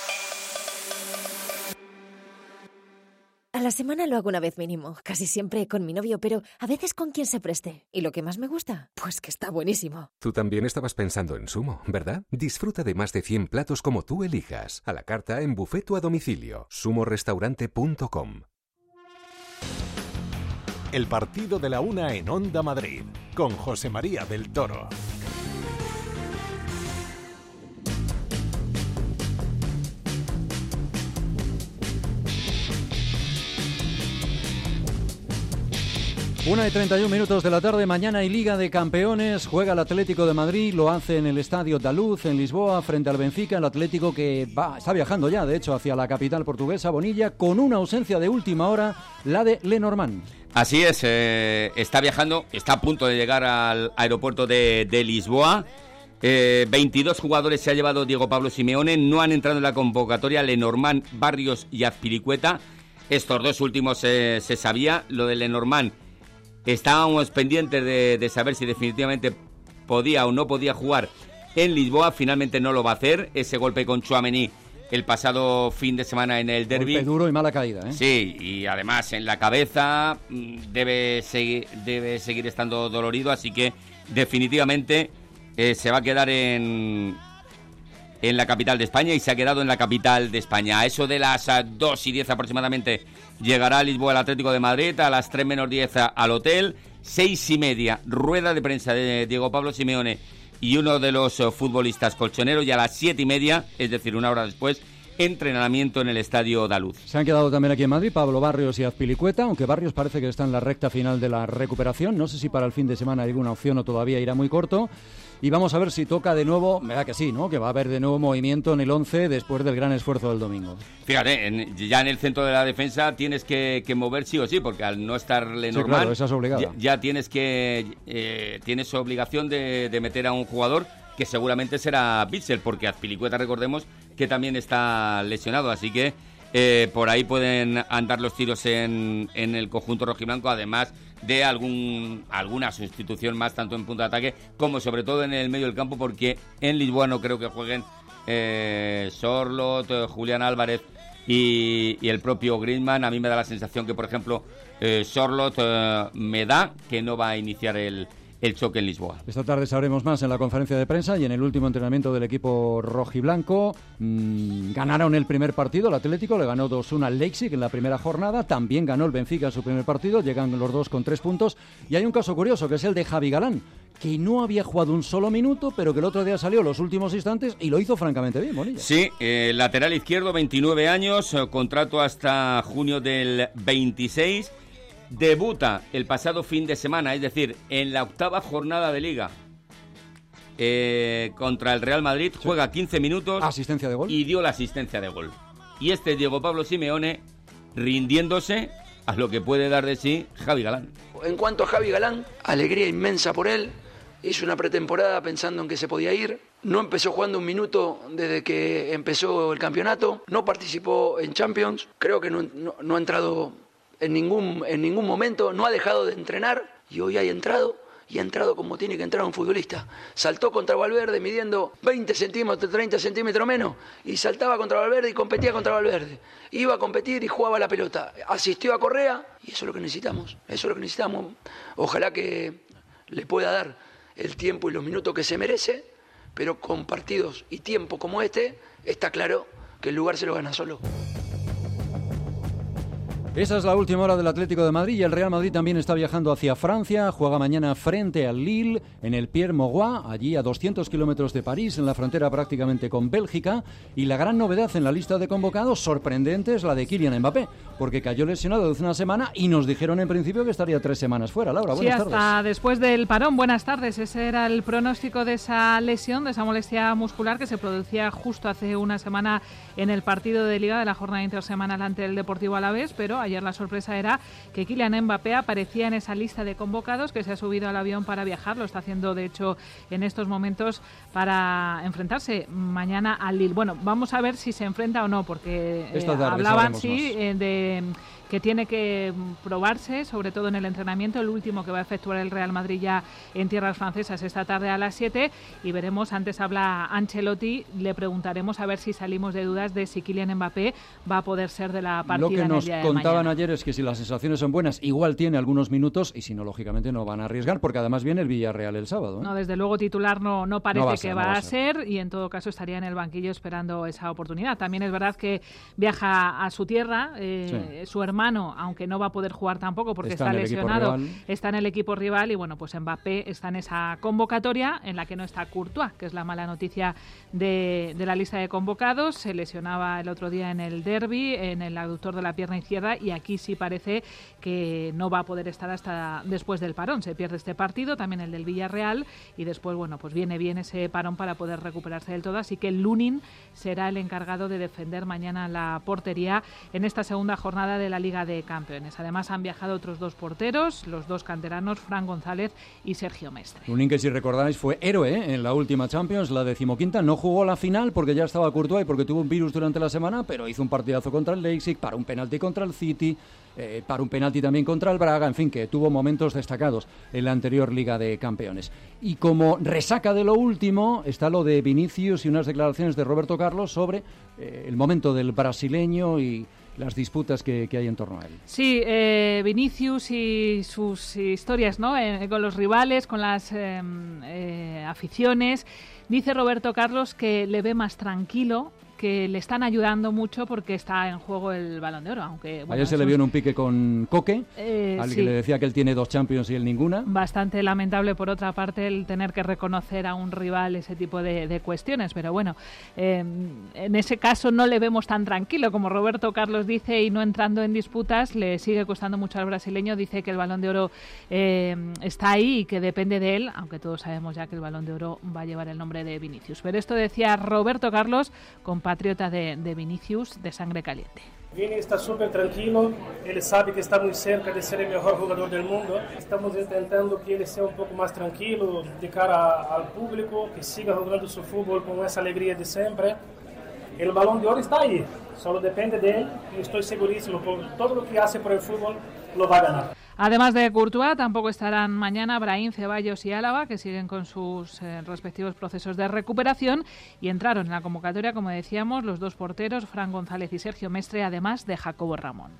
A la semana lo hago una vez mínimo, casi siempre con mi novio, pero a veces con quien se preste. ¿Y lo que más me gusta? Pues que está buenísimo. Tú también estabas pensando en Sumo, ¿verdad? Disfruta de más de cien platos como tú elijas. A la carta en buffet o a domicilio. sumo restaurante punto com. El partido de la una en Onda Madrid, con José María del Toro. Una y treinta y un minutos de la tarde, mañana hay Liga de Campeones, juega el Atlético de Madrid, lo hace en el Estadio da Luz, en Lisboa, frente al Benfica, el Atlético que va, está viajando ya, de hecho, hacia la capital portuguesa, Bonilla, con una ausencia de última hora, la de Lenormand. Así es, eh, está viajando, está a punto de llegar al aeropuerto de, de Lisboa. Eh, veintidós jugadores se ha llevado Diego Pablo Simeone, no han entrado en la convocatoria Lenormand, Barrios y Azpilicueta. Estos dos últimos eh, se sabía, lo de Lenormand. Estábamos pendientes de, de saber si definitivamente podía o no podía jugar en Lisboa. Finalmente no lo va a hacer. Ese golpe con Tchouaméni el pasado fin de semana en el derbi. Golpe duro y mala caída, ¿eh? Sí, y además en la cabeza debe seguir, debe seguir estando dolorido. Así que definitivamente eh, se va a quedar en, en la capital de España y se ha quedado en la capital de España. A eso de las dos y diez aproximadamente llegará a Lisboa el Atlético de Madrid, a las tres menos diez al hotel, seis y media, rueda de prensa de Diego Pablo Simeone y uno de los futbolistas colchoneros, y a las siete y media, es decir, una hora después, entrenamiento en el Estadio da Luz. Se han quedado también aquí en Madrid Pablo Barrios y Azpilicueta, aunque Barrios parece que está en la recta final de la recuperación. No sé si para el fin de semana hay alguna opción o todavía irá muy corto. Y vamos a ver si toca de nuevo, me da que sí, ¿no? Que va a haber de nuevo movimiento en el once después del gran esfuerzo del domingo. Fíjate, en, ya en el centro de la defensa tienes que, que mover sí o sí, porque al no estar Lenormand, sí, claro, esa es obligada. Ya, ya tienes que eh, tienes obligación de, de meter a un jugador que seguramente será Witsel, porque Azpilicueta, recordemos, que también está lesionado, así que eh, por ahí pueden andar los tiros en, en el conjunto rojiblanco, además de algún alguna sustitución más, tanto en punto de ataque como sobre todo en el medio del campo, porque en Lisboa no creo que jueguen eh, Sorloth, Julián Álvarez y, y el propio Griezmann. A mí me da la sensación que, por ejemplo, eh, Sorloth eh, me da que no va a iniciar el el choque en Lisboa. Esta tarde sabremos más en la conferencia de prensa y en el último entrenamiento del equipo rojiblanco. Mmm, ganaron el primer partido, el Atlético le ganó dos uno al Leipzig en la primera jornada, también ganó el Benfica en su primer partido, llegan los dos con tres puntos, y hay un caso curioso que es el de Javi Galán, que no había jugado un solo minuto, pero que el otro día salió los últimos instantes y lo hizo francamente bien, Bonilla. Sí, eh, lateral izquierdo, veintinueve años, eh, contrato hasta junio del veintiséis. Debuta el pasado fin de semana, es decir, en la octava jornada de Liga eh, contra el Real Madrid, sí. Juega quince minutos, asistencia de gol, y dio la asistencia de gol. Y este Diego Pablo Simeone rindiéndose a lo que puede dar de sí Javi Galán. En cuanto a Javi Galán, alegría inmensa por él. Hizo una pretemporada pensando en que se podía ir. No empezó jugando un minuto desde que empezó el campeonato. No participó en Champions. Creo que no, no, no ha entrado en ningún, en ningún momento, no ha dejado de entrenar y hoy ha entrado y ha entrado como tiene que entrar un futbolista. Saltó contra Valverde midiendo veinte centímetros, treinta centímetros menos y saltaba contra Valverde y competía contra Valverde. Iba a competir y jugaba la pelota. Asistió a Correa y eso es lo que necesitamos. Eso es lo que necesitamos. Ojalá que le pueda dar el tiempo y los minutos que se merece, pero con partidos y tiempo como este, está claro que el lugar se lo gana solo. Esa es la última hora del Atlético de Madrid y el Real Madrid también está viajando hacia Francia. Juega mañana frente al Lille en el Pierre Mauroy, allí a doscientos kilómetros de París, en la frontera prácticamente con Bélgica. Y la gran novedad en la lista de convocados, sorprendente, es la de Kylian Mbappé, porque cayó lesionado hace una semana y nos dijeron en principio que estaría tres semanas fuera. Laura, buenas sí, hasta tardes. Después del parón. Buenas tardes. Ese era el pronóstico de esa lesión, de esa molestia muscular que se producía justo hace una semana en el partido de Liga de la jornada intersemanal ante el Deportivo Alavés, pero ayer la sorpresa era que Kylian Mbappé aparecía en esa lista de convocados, que se ha subido al avión para viajar, lo está haciendo de hecho en estos momentos para enfrentarse mañana al Lille. Bueno, vamos a ver si se enfrenta o no, porque eh, hablaban sí eh, de que tiene que probarse, sobre todo en el entrenamiento, el último que va a efectuar el Real Madrid ya en tierras francesas esta tarde a las siete, y veremos, antes habla Ancelotti, le preguntaremos a ver si salimos de dudas de si Kylian Mbappé va a poder ser de la partida. Lo que en nos el día de contaban mañana. ayer es que si las sensaciones son buenas, igual tiene algunos minutos, y si no, lógicamente no van a arriesgar, porque además viene el Villarreal el sábado, ¿eh? No, desde luego titular no, no parece no va que ser, va no va a ser. ser, y en todo caso estaría en el banquillo esperando esa oportunidad. También es verdad que viaja a su tierra, eh, sí. su hermano, aunque no va a poder jugar tampoco porque está, está lesionado, está en el equipo rival, y bueno, pues Mbappé está en esa convocatoria en la que no está Courtois, que es la mala noticia de, de la lista de convocados. Se lesionaba el otro día en el derbi, en el aductor de la pierna izquierda, y aquí sí parece que no va a poder estar hasta después del parón. Se pierde este partido, también el del Villarreal, y después, bueno, pues viene bien ese parón para poder recuperarse del todo, así que Lunin será el encargado de defender mañana la portería en esta segunda jornada de la Liga de Campeones. Además han viajado otros dos porteros, los dos canteranos, Fran González y Sergio Mestre. Lunin, que si recordáis fue héroe ¿eh? en la última Champions, la decimoquinta, no jugó la final porque ya estaba Courtois y porque tuvo un virus durante la semana, pero hizo un partidazo contra el Leipzig, para un penalti contra el City, eh, para un penalti también contra el Braga, en fin, que tuvo momentos destacados en la anterior Liga de Campeones. Y como resaca de lo último está lo de Vinicius y unas declaraciones de Roberto Carlos sobre eh, el momento del brasileño y las disputas que, que hay en torno a él. Sí, eh, Vinicius y sus historias, ¿no? Eh, con los rivales, con las eh, eh, aficiones. Dice Roberto Carlos que le ve más tranquilo, que le están ayudando mucho porque está en juego el Balón de Oro. Aunque bueno, ayer se le vio en un pique con Coque, eh, al sí. que le decía que él tiene dos Champions y él ninguna. Bastante lamentable, por otra parte, el tener que reconocer a un rival ese tipo de, de cuestiones. Pero bueno, eh, en ese caso no le vemos tan tranquilo como Roberto Carlos dice, y no entrando en disputas. Le sigue costando mucho al brasileño. Dice que el Balón de Oro eh, está ahí y que depende de él, aunque todos sabemos ya que el Balón de Oro va a llevar el nombre de Vinicius. Pero esto decía Roberto Carlos, con patriota de, de Vinicius, de sangre caliente. Vini está súper tranquilo, él sabe que está muy cerca de ser el mejor jugador del mundo. Estamos intentando que él sea un poco más tranquilo de cara al público, que siga jugando su fútbol con esa alegría de siempre. El Balón de Oro está ahí, solo depende de él, y estoy segurísimo, por todo lo que hace por el fútbol, lo va a ganar. Además de Courtois, tampoco estarán mañana Brahim, Ceballos y Álava, que siguen con sus eh, respectivos procesos de recuperación, y entraron en la convocatoria, como decíamos, los dos porteros, Fran González y Sergio Mestre, además de Jacobo Ramón.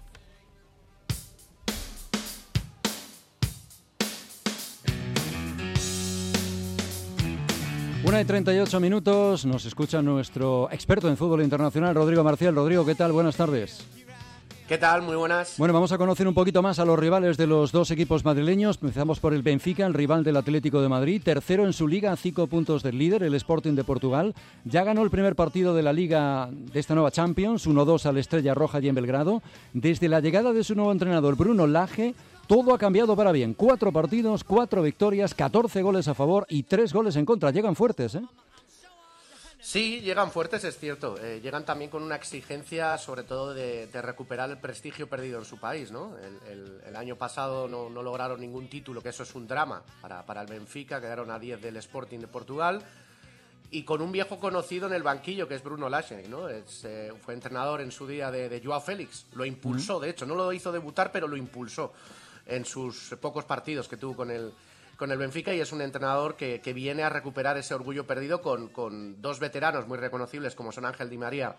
Una y treinta y ocho minutos, nos escucha nuestro experto en fútbol internacional, Rodrigo Marcial. Rodrigo, ¿qué tal? Buenas tardes. ¿Qué tal? Muy buenas. Bueno, vamos a conocer un poquito más a los rivales de los dos equipos madrileños. Empezamos por el Benfica, el rival del Atlético de Madrid, tercero en su liga a cinco puntos del líder, el Sporting de Portugal. Ya ganó el primer partido de la liga de esta nueva Champions, uno dos al Estrella Roja allí en Belgrado. Desde la llegada de su nuevo entrenador, Bruno Lage, todo ha cambiado para bien. Cuatro partidos, cuatro victorias, catorce goles a favor y tres goles en contra. Llegan fuertes, ¿eh? Sí, llegan fuertes, es cierto. Eh, llegan también con una exigencia, sobre todo, de, de recuperar el prestigio perdido en su país, ¿no? El, el, el año pasado no, no lograron ningún título, que eso es un drama para, para el Benfica, quedaron a diez del Sporting de Portugal. y con un viejo conocido en el banquillo, que es Bruno Lage, ¿no? Es, eh, fue entrenador en su día de, de Joao Félix, lo impulsó, de hecho, no lo hizo debutar, pero lo impulsó en sus pocos partidos que tuvo con el, con el Benfica, y es un entrenador que, que viene a recuperar ese orgullo perdido con, con dos veteranos muy reconocibles como son Ángel Di María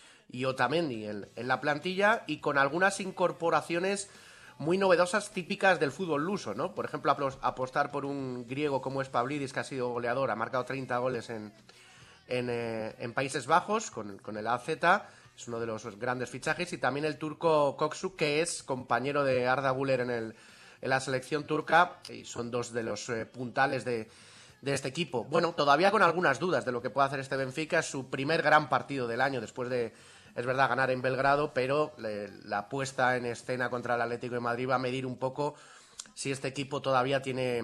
y Otamendi en, en la plantilla, y con algunas incorporaciones muy novedosas típicas del fútbol luso, ¿no? Por ejemplo, apostar por un griego como es Pavlidis, que ha sido goleador, ha marcado treinta goles en, en, eh, en Países Bajos con, con el A Z, es uno de los grandes fichajes, y también el turco Koksu, que es compañero de Arda Güler en, el, en la selección turca, y son dos de los eh, puntales de, de este equipo. Bueno, todavía con algunas dudas de lo que puede hacer este Benfica, es su primer gran partido del año después de, es verdad, ganar en Belgrado, pero le, la puesta en escena contra el Atlético de Madrid va a medir un poco si este equipo todavía tiene,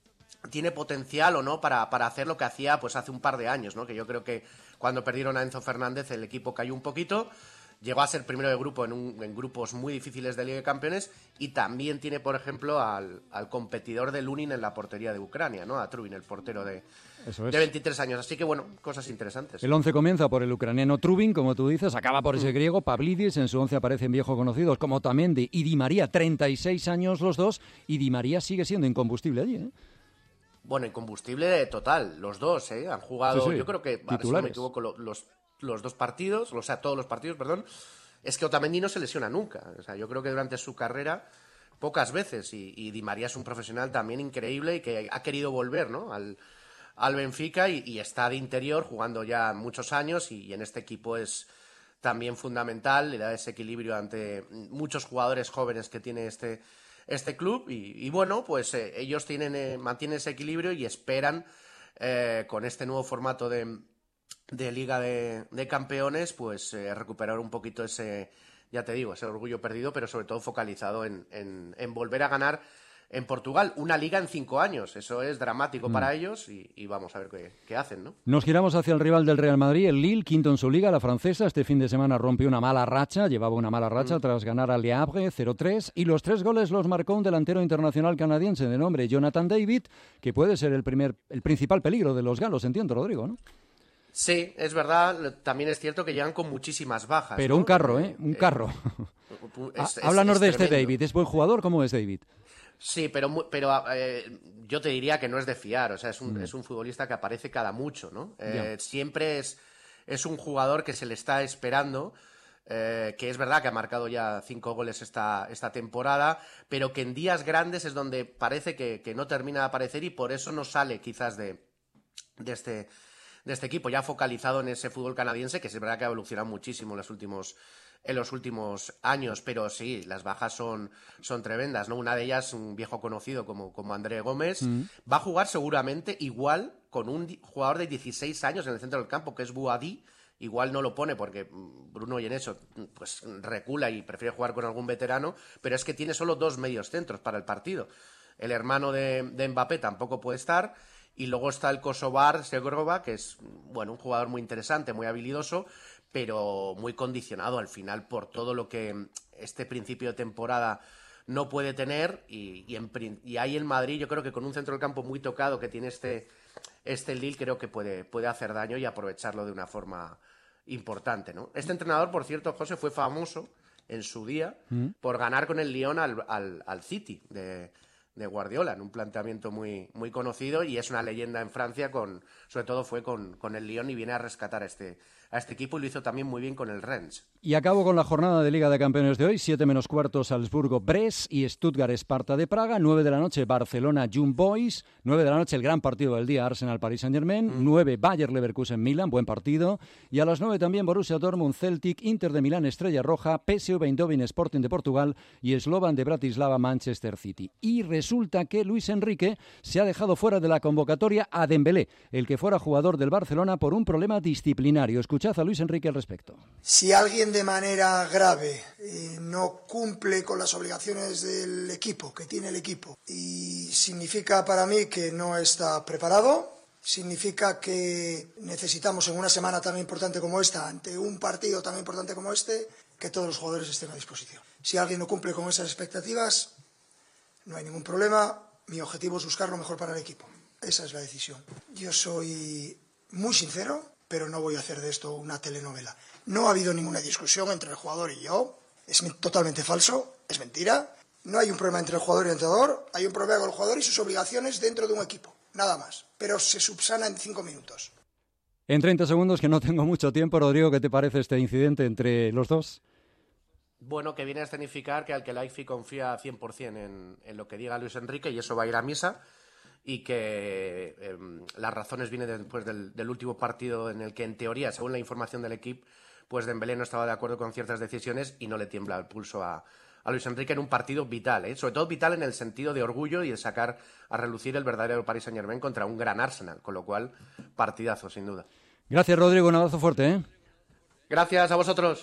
tiene potencial o no para, para hacer lo que hacía pues hace un par de años, ¿no? Que yo creo que cuando perdieron a Enzo Fernández el equipo cayó un poquito, llegó a ser primero de grupo en, un, en grupos muy difíciles de Liga de Campeones, y también tiene, por ejemplo, al, al competidor de Lunin en la portería de Ucrania, ¿no? A Trubin, el portero de... Eso es. De veintitrés años, así que bueno, cosas interesantes. El once comienza por el ucraniano Trubin, como tú dices, acaba por ese griego Pavlidis, en su once aparecen viejos conocidos como Otamendi y Di María, treinta y seis años los dos, y Di María sigue siendo incombustible allí, ¿eh? Bueno, incombustible total, los dos, ¿eh? Han jugado, sí, sí. Yo creo que, a ver si no me equivoco, los, los dos partidos, o sea, todos los partidos, perdón, es que Otamendi no se lesiona nunca, o sea, yo creo que durante su carrera pocas veces, y, y Di María es un profesional también increíble y que ha querido volver, ¿no? Al al Benfica y, y está de interior jugando ya muchos años, y, y en este equipo es también fundamental, le da ese equilibrio ante muchos jugadores jóvenes que tiene este, este club, y, y bueno, pues eh, ellos tienen, eh, mantienen ese equilibrio y esperan eh, con este nuevo formato de, de Liga de, de Campeones pues eh, recuperar un poquito ese, ya te digo, ese orgullo perdido, pero sobre todo focalizado en, en, en volver a ganar en Portugal, una liga en cinco años. Eso es dramático mm. para ellos, y, y vamos a ver qué, qué hacen, ¿no? Nos giramos hacia el rival del Real Madrid, el Lille, quinto en su liga, la francesa. Este fin de semana rompió una mala racha, llevaba una mala racha mm. tras ganar al Le Havre cero tres, y los tres goles los marcó un delantero internacional canadiense de nombre Jonathan David, que puede ser el primer, el principal peligro de los galos, entiendo, Rodrigo, ¿no? Sí, es verdad, también es cierto que llegan con muchísimas bajas. Pero ¿no? un carro, ¿eh? Un carro. Es, es, Háblanos es de este David, ¿es buen jugador? ¿Cómo es David? Sí, pero, pero eh, yo te diría que no es de fiar, o sea, es un, mm. es un futbolista que aparece cada mucho, ¿no? Eh, siempre es, es un jugador que se le está esperando, eh, que es verdad que ha marcado ya cinco goles esta, esta temporada, pero que en días grandes es donde parece que, que no termina de aparecer, y por eso no sale quizás de, de, este, de este equipo, ya focalizado en ese fútbol canadiense, que es verdad que ha evolucionado muchísimo en los últimos en los últimos años, pero sí, las bajas son, son tremendas, ¿no? Una de ellas, un viejo conocido como, como André Gómez, mm. va a jugar seguramente igual con un jugador de dieciséis años en el centro del campo, que es Boadi. Igual no lo pone porque Bruno Genesio pues recula y prefiere jugar con algún veterano, pero es que tiene solo dos medios centros para el partido. El hermano de, de Mbappé tampoco puede estar, y luego está el Kosovar Segrova, que es, bueno, un jugador muy interesante, muy habilidoso, pero muy condicionado al final por todo lo que este principio de temporada no puede tener, y, y, en, y ahí en Madrid yo creo que con un centro del campo muy tocado que tiene este, este Lille, creo que puede, puede hacer daño y aprovecharlo de una forma importante, ¿no? Este entrenador, por cierto, José, fue famoso en su día mm. por ganar con el Lyon al, al, al City de, de Guardiola, en un planteamiento muy, muy conocido, y es una leyenda en Francia, con, sobre todo fue con, con el Lyon, y viene a rescatar a este, a este equipo, y lo hizo también muy bien con el Rennes. Y acabo con la jornada de Liga de Campeones de hoy, siete menos cuarto Salzburgo-Brest y Stuttgart-Esparta de Praga, nueve de la noche Barcelona-Young Boys, nueve de la noche el gran partido del día Arsenal-Paris Saint-Germain, mm. nueve Bayer-Leverkusen-Milan, buen partido, y a las nueve también Borussia Dortmund-Celtic, Inter de Milán Estrella Roja, P S V Eindhoven Sporting de Portugal y Slovan de Bratislava-Manchester City. Y resulta que Luis Enrique se ha dejado fuera de la convocatoria a Dembélé, el que fuera jugador del Barcelona, por un problema disciplinario. Escuchad a Luis Enrique al respecto. Si alguien de manera grave eh, no cumple con las obligaciones del equipo, que tiene el equipo, y significa para mí que no está preparado, significa que necesitamos en una semana tan importante como esta, ante un partido tan importante como este, que todos los jugadores estén a disposición. Si alguien no cumple con esas expectativas, no hay ningún problema. Mi objetivo es buscar lo mejor para el equipo. Esa es la decisión. Yo soy muy sincero, pero no voy a hacer de esto una telenovela. No ha habido ninguna discusión entre el jugador y yo. Es totalmente falso, es mentira. No hay un problema entre el jugador y el entrenador. Hay un problema con el jugador y sus obligaciones dentro de un equipo. Nada más. Pero se subsana en cinco minutos. En treinta segundos, que no tengo mucho tiempo, Rodrigo, ¿qué te parece este incidente entre los dos? Bueno, que viene a escenificar que Al-Khelaifi confía cien por ciento en, en lo que diga Luis Enrique y eso va a ir a misa, y que eh, las razones vienen después del, del último partido en el que, en teoría, según la información del equipo, pues Dembélé no estaba de acuerdo con ciertas decisiones y no le tiembla el pulso a, a Luis Enrique en un partido vital, ¿eh? Sobre todo vital en el sentido de orgullo y de sacar a relucir el verdadero Paris Saint-Germain contra un gran Arsenal, con lo cual, partidazo, sin duda. Gracias, Rodrigo, un abrazo fuerte, ¿eh? Gracias a vosotros.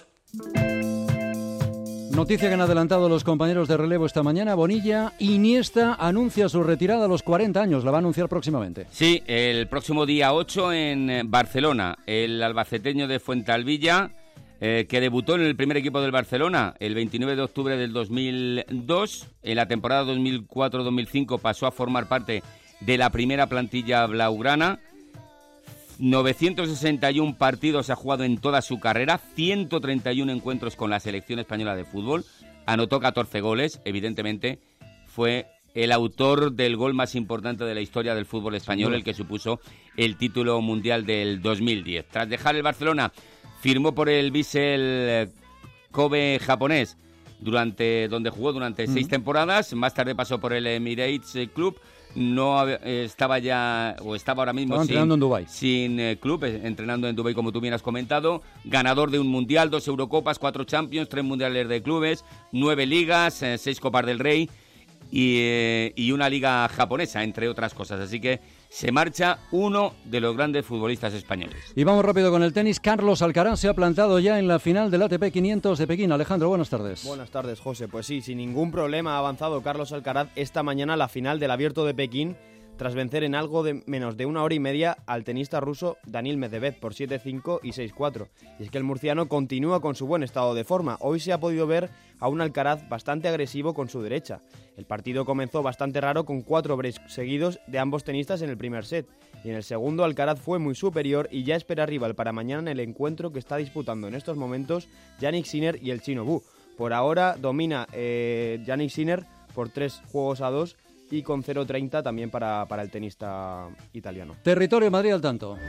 Noticia que han adelantado los compañeros de relevo esta mañana. Bonilla, Iniesta anuncia su retirada a los cuarenta años. La va a anunciar próximamente. Sí, el próximo día ocho en Barcelona. El albaceteño de Fuentealbilla, eh, que debutó en el primer equipo del Barcelona el veintinueve de octubre del dos mil dos. En la temporada dos mil cuatro dos mil cinco pasó a formar parte de la primera plantilla blaugrana. novecientos sesenta y uno partidos ha jugado en toda su carrera, ciento treinta y uno encuentros con la selección española de fútbol, anotó catorce goles, evidentemente fue el autor del gol más importante de la historia del fútbol español, el que supuso el título mundial del dos mil diez. Tras dejar el Barcelona, firmó por el Vissel Kobe japonés, durante donde jugó durante mm. seis temporadas, más tarde pasó por el Emirates Club. No eh, estaba ya, o estaba ahora mismo sin, entrenando en Dubái. sin eh, club, eh, entrenando en Dubái, como tú bien has comentado, ganador de un Mundial, dos Eurocopas, cuatro Champions, tres Mundiales de Clubes, nueve Ligas, eh, seis Copas del Rey y, eh, y una Liga japonesa, entre otras cosas. Así que se marcha uno de los grandes futbolistas españoles. Y vamos rápido con el tenis. Carlos Alcaraz se ha plantado ya en la final del A T P quinientos de Pekín. Alejandro, buenas tardes. Buenas tardes, José. Pues sí, sin ningún problema ha avanzado Carlos Alcaraz esta mañana a la final del Abierto de Pekín, tras vencer en algo de menos de una hora y media al tenista ruso Daniil Medvedev por siete cinco y seis cuatro. Y es que el murciano continúa con su buen estado de forma. Hoy se ha podido ver a un Alcaraz bastante agresivo con su derecha. El partido comenzó bastante raro con cuatro breaks seguidos de ambos tenistas en el primer set. Y en el segundo Alcaraz fue muy superior y ya espera rival para mañana en el encuentro que está disputando en estos momentos Jannik Sinner y el chino Wu. Por ahora domina eh, Jannik Sinner por tres juegos a dos y con cero treinta también para, para el tenista italiano. Territorio Madrid al tanto.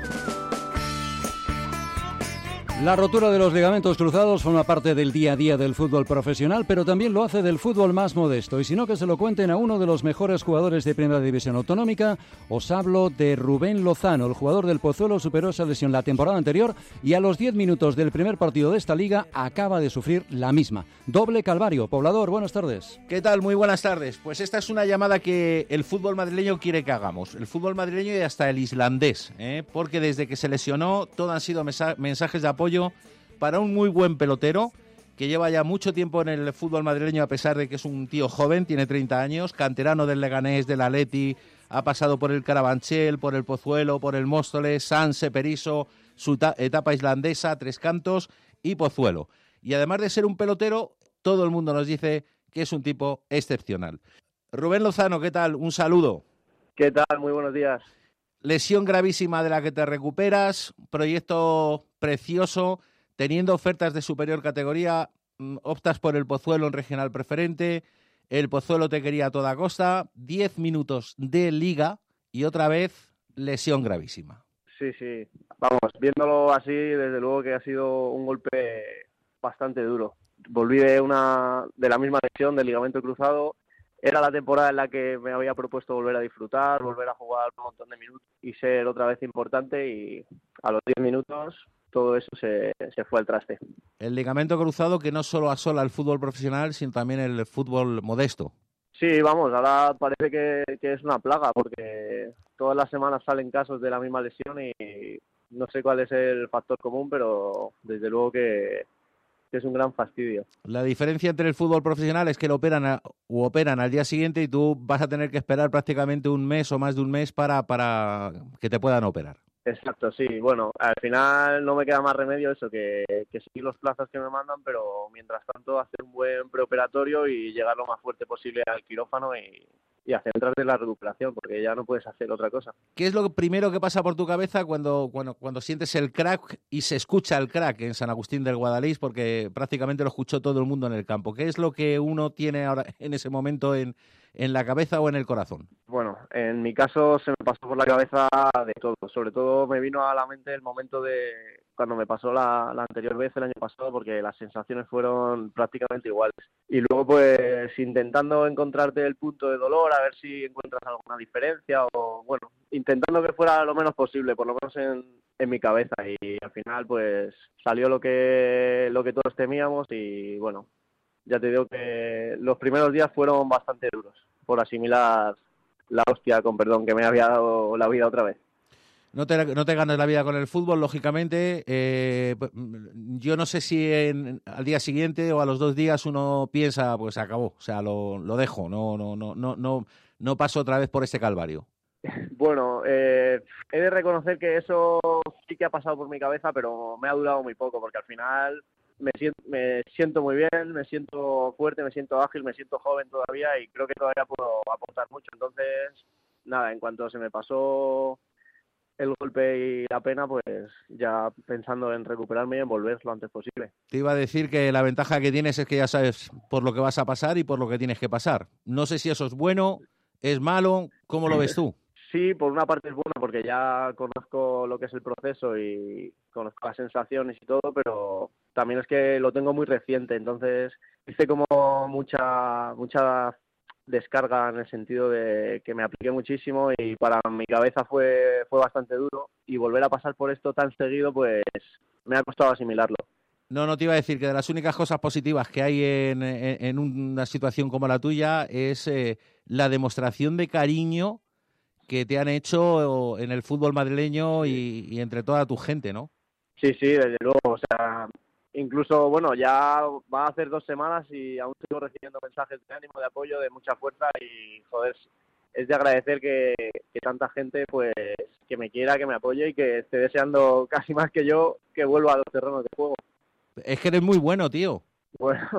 La rotura de los ligamentos cruzados forma parte del día a día del fútbol profesional, pero también lo hace del fútbol más modesto. Y si no, que se lo cuenten a uno de los mejores jugadores de Primera División Autonómica. Os hablo de Rubén Lozano. El jugador del Pozuelo superó esa lesión la temporada anterior y a los diez minutos del primer partido de esta liga acaba de sufrir la misma. Doble calvario. Poblador, buenas tardes. ¿Qué tal? Muy buenas tardes. Pues esta es una llamada que el fútbol madrileño quiere que hagamos. El fútbol madrileño y hasta el islandés, ¿eh? Porque desde que se lesionó todo han sido mesa- mensajes de apoyo para un muy buen pelotero que lleva ya mucho tiempo en el fútbol madrileño, a pesar de que es un tío joven, tiene treinta años, canterano del Leganés, del Atleti, ha pasado por el Carabanchel, por el Pozuelo, por el Móstoles, Sanse, Periso, su ta- etapa islandesa, Tres Cantos y Pozuelo. Y además de ser un pelotero, todo el mundo nos dice que es un tipo excepcional. Rubén Lozano, ¿qué tal? Un saludo. ¿Qué tal? Muy buenos días. Lesión gravísima de la que te recuperas, proyecto precioso, teniendo ofertas de superior categoría, optas por el Pozuelo en regional preferente, el Pozuelo te quería a toda costa, diez minutos de liga y otra vez lesión gravísima. Sí, sí, vamos, viéndolo así, desde luego que ha sido un golpe bastante duro. Volví de, una, de la misma lesión, del ligamento cruzado. Era la temporada en la que me había propuesto volver a disfrutar, volver a jugar un montón de minutos y ser otra vez importante, y a los diez minutos todo eso se, se fue al traste. El ligamento cruzado que no solo asola el fútbol profesional, sino también el fútbol modesto. Sí, vamos, ahora parece que, que es una plaga, porque todas las semanas salen casos de la misma lesión y no sé cuál es el factor común, pero desde luego que que es un gran fastidio. La diferencia entre el fútbol profesional es que lo operan a, o operan al día siguiente y tú vas a tener que esperar prácticamente un mes o más de un mes para, para que te puedan operar. Exacto, sí. Bueno, al final no me queda más remedio eso que, que seguir los plazos que me mandan, pero mientras tanto hacer un buen preoperatorio y llegar lo más fuerte posible al quirófano y, y a centrarte en la recuperación, porque ya no puedes hacer otra cosa. ¿Qué es lo primero que pasa por tu cabeza cuando, cuando, cuando sientes el crack y se escucha el crack en San Agustín del Guadalís? Porque prácticamente lo escuchó todo el mundo en el campo. ¿Qué es lo que uno tiene ahora en ese momento en, en la cabeza o en el corazón? Bueno, en mi caso se me pasó por la cabeza de todo. Sobre todo me vino a la mente el momento de cuando me pasó la, la anterior vez, el año pasado, porque las sensaciones fueron prácticamente iguales. Y luego, pues, intentando encontrarte el punto de dolor, a ver si encuentras alguna diferencia o, bueno, intentando que fuera lo menos posible, por lo menos en, en mi cabeza. Y al final, pues, salió lo que, lo que todos temíamos y, bueno, ya te digo que los primeros días fueron bastante duros por asimilar la hostia, con perdón, que me había dado la vida otra vez. No te, no te ganas la vida con el fútbol, lógicamente. Eh, yo no sé si en, al día siguiente o a los dos días uno piensa, pues se acabó, o sea, lo, lo dejo, no, no, no, no, no, no paso otra vez por este calvario. Bueno, eh, he de reconocer que eso sí que ha pasado por mi cabeza, pero me ha durado muy poco, porque al final me siento, me siento muy bien, me siento fuerte, me siento ágil, me siento joven todavía y creo que todavía puedo aportar mucho. Entonces, nada, en cuanto se me pasó el golpe y la pena, pues ya pensando en recuperarme y en volver lo antes posible. Te iba a decir que la ventaja que tienes es que ya sabes por lo que vas a pasar y por lo que tienes que pasar. No sé si eso es bueno, es malo, ¿cómo lo ves tú? Sí, por una parte es bueno porque ya conozco lo que es el proceso y conozco las sensaciones y todo, pero también es que lo tengo muy reciente, entonces hice como mucha mucha descarga en el sentido de que me apliqué muchísimo y para mi cabeza fue fue bastante duro y volver a pasar por esto tan seguido, pues me ha costado asimilarlo. No, no te iba a decir que de las únicas cosas positivas que hay en, en, en una situación como la tuya es eh, la demostración de cariño que te han hecho en el fútbol madrileño y, y entre toda tu gente, ¿no? Sí, sí, desde luego. O sea, incluso, bueno, ya va a hacer dos semanas y aún sigo recibiendo mensajes de ánimo, de apoyo, de mucha fuerza y, joder, es de agradecer que, que tanta gente, pues, que me quiera, que me apoye y que esté deseando casi más que yo que vuelva a los terrenos de juego. Es que eres muy bueno, tío. Bueno,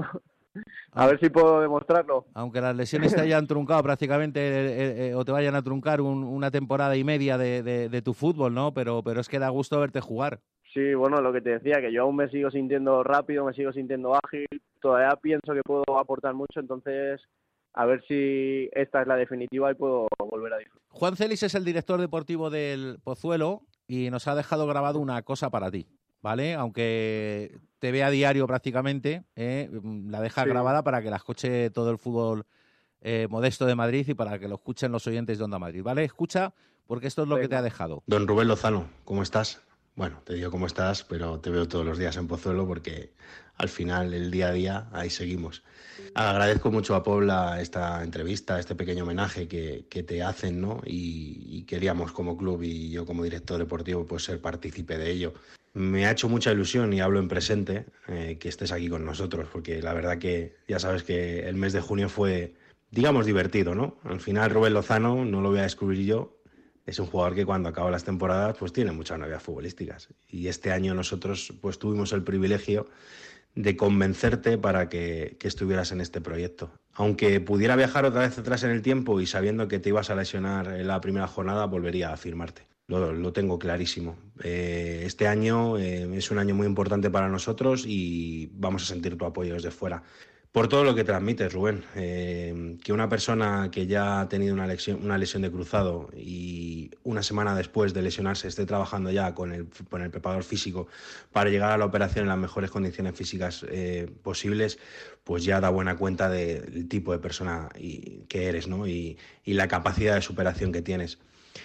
a ver si puedo demostrarlo. Aunque las lesiones te hayan truncado prácticamente eh, eh, o te vayan a truncar un, una temporada y media de, de, de tu fútbol, ¿no? Pero, pero es que da gusto verte jugar. Sí, bueno, lo que te decía, que yo aún me sigo sintiendo rápido, me sigo sintiendo ágil, todavía pienso que puedo aportar mucho, entonces a ver si esta es la definitiva y puedo volver a disfrutar. Juan Celis es el director deportivo del Pozuelo y nos ha dejado grabado una cosa para ti, ¿vale? Aunque te ve a diario prácticamente, eh, la deja sí. grabada para que la escuche todo el fútbol eh, modesto de Madrid y para que lo escuchen los oyentes de Onda Madrid, ¿vale? Escucha, porque esto es lo Venga. que te ha dejado. Don Rubén Lozano, ¿cómo estás? Bueno, te digo cómo estás, pero te veo todos los días en Pozuelo porque al final, el día a día, ahí seguimos. Agradezco mucho a Pobla esta entrevista, este pequeño homenaje que, que te hacen, ¿no? Y, y queríamos como club y yo como director deportivo pues ser partícipe de ello. Me ha hecho mucha ilusión, y hablo en presente, eh, que estés aquí con nosotros, porque la verdad que ya sabes que el mes de junio fue, digamos, divertido, ¿no? Al final Rubén Lozano, no lo voy a descubrir yo, es un jugador que cuando acaba las temporadas pues tiene muchas novias futbolísticas. Y este año nosotros pues tuvimos el privilegio de convencerte para que, que estuvieras en este proyecto. Aunque pudiera viajar otra vez atrás en el tiempo y sabiendo que te ibas a lesionar en la primera jornada, volvería a firmarte. Lo, lo tengo clarísimo. Eh, este año eh, es un año muy importante para nosotros y vamos a sentir tu apoyo desde fuera. Por todo lo que transmites, Rubén, eh, que una persona que ya ha tenido una lesión, una lesión de cruzado y una semana después de lesionarse esté trabajando ya con el, con el preparador físico para llegar a la operación en las mejores condiciones físicas eh, posibles, pues ya da buena cuenta del tipo de persona y, que eres, ¿no? Y, y la capacidad de superación que tienes.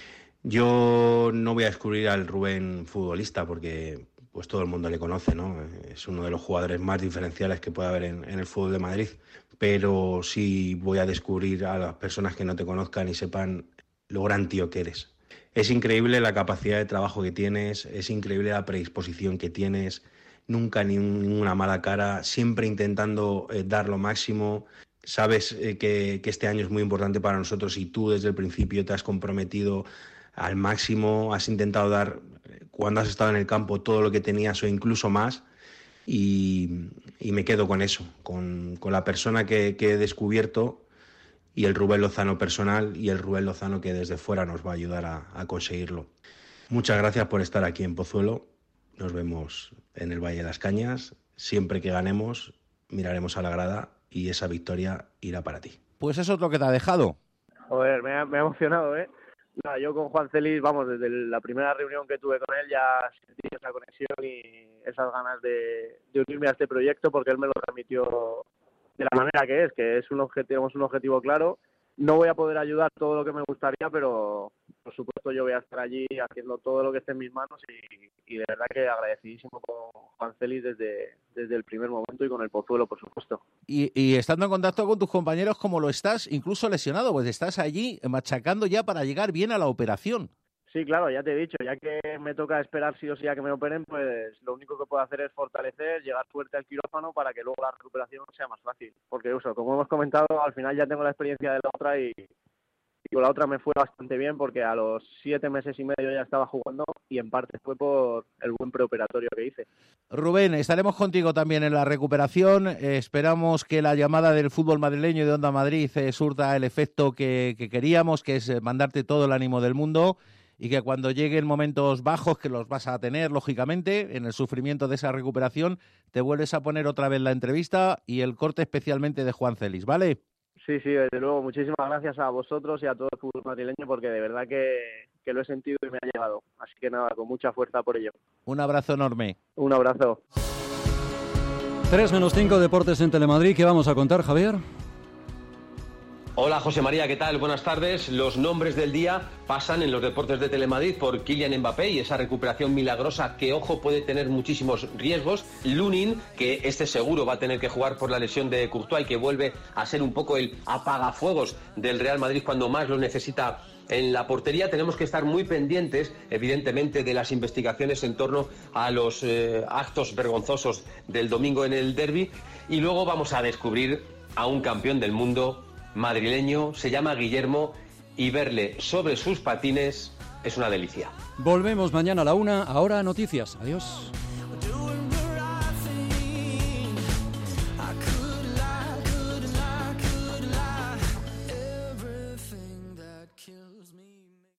Yo no voy a descubrir al Rubén futbolista porque pues todo el mundo le conoce, ¿no? Es uno de los jugadores más diferenciales que puede haber en, en el fútbol de Madrid, pero sí voy a descubrir a las personas que no te conozcan y sepan lo gran tío que eres. Es increíble la capacidad de trabajo que tienes, es increíble la predisposición que tienes, nunca ni una mala cara, siempre intentando eh, dar lo máximo. Sabes eh, que, que este año es muy importante para nosotros y tú desde el principio te has comprometido al máximo, has intentado dar, cuando has estado en el campo, todo lo que tenías o incluso más, y, y me quedo con eso, con, con la persona que, que he descubierto y el Rubén Lozano personal y el Rubén Lozano que desde fuera nos va a ayudar a, a conseguirlo. Muchas gracias por estar aquí en Pozuelo, nos vemos en el Valle de las Cañas, siempre que ganemos miraremos a la grada y esa victoria irá para ti. Pues eso es lo que te ha dejado. Joder, me ha, me ha emocionado, ¿eh? Nada, yo con Juan Celis, vamos, desde la primera reunión que tuve con él ya sentí esa conexión y esas ganas de, de unirme a este proyecto, porque él me lo transmitió de la manera que es, que es un objetivo, tenemos un objetivo claro. No voy a poder ayudar todo lo que me gustaría, pero por supuesto yo voy a estar allí haciendo todo lo que esté en mis manos y, y de verdad que agradecidísimo con Juan Celis desde, desde el primer momento y con el Pozuelo, por supuesto. Y, y estando en contacto con tus compañeros, como lo estás, incluso lesionado, pues estás allí machacando ya para llegar bien a la operación. Sí, claro, ya te he dicho, ya que me toca esperar sí o sí a que me operen, pues lo único que puedo hacer es fortalecer, llegar fuerte al quirófano para que luego la recuperación sea más fácil. Porque, uso, como hemos comentado, al final ya tengo la experiencia de la otra y, y con la otra me fue bastante bien porque a los siete meses y medio ya estaba jugando y en parte fue por el buen preoperatorio que hice. Rubén, estaremos contigo también en la recuperación. Eh, esperamos que la llamada del fútbol madrileño y de Onda Madrid eh, surta el efecto que, que queríamos, que es eh, mandarte todo el ánimo del mundo. Y que cuando lleguen momentos bajos, que los vas a tener, lógicamente, en el sufrimiento de esa recuperación, te vuelves a poner otra vez la entrevista y el corte especialmente de Juan Celis, ¿vale? Sí, sí, desde luego. Muchísimas gracias a vosotros y a todo el fútbol madrileño porque de verdad que, que lo he sentido y me ha llegado. Así que nada, con mucha fuerza por ello. Un abrazo enorme. Un abrazo. tres menos cinco, Deportes en Telemadrid. ¿Qué vamos a contar, Javier? Hola José María, ¿qué tal? Buenas tardes. Los nombres del día pasan en los deportes de Telemadrid por Kylian Mbappé y esa recuperación milagrosa que, ojo, puede tener muchísimos riesgos. Lunin, que este seguro va a tener que jugar por la lesión de Courtois y que vuelve a ser un poco el apagafuegos del Real Madrid cuando más lo necesita en la portería. Tenemos que estar muy pendientes, evidentemente, de las investigaciones en torno a los eh, actos vergonzosos del domingo en el derbi. Y luego vamos a descubrir a un campeón del mundo madrileño, se llama Guillermo y verle sobre sus patines es una delicia. Volvemos mañana a la una, ahora noticias. Adiós.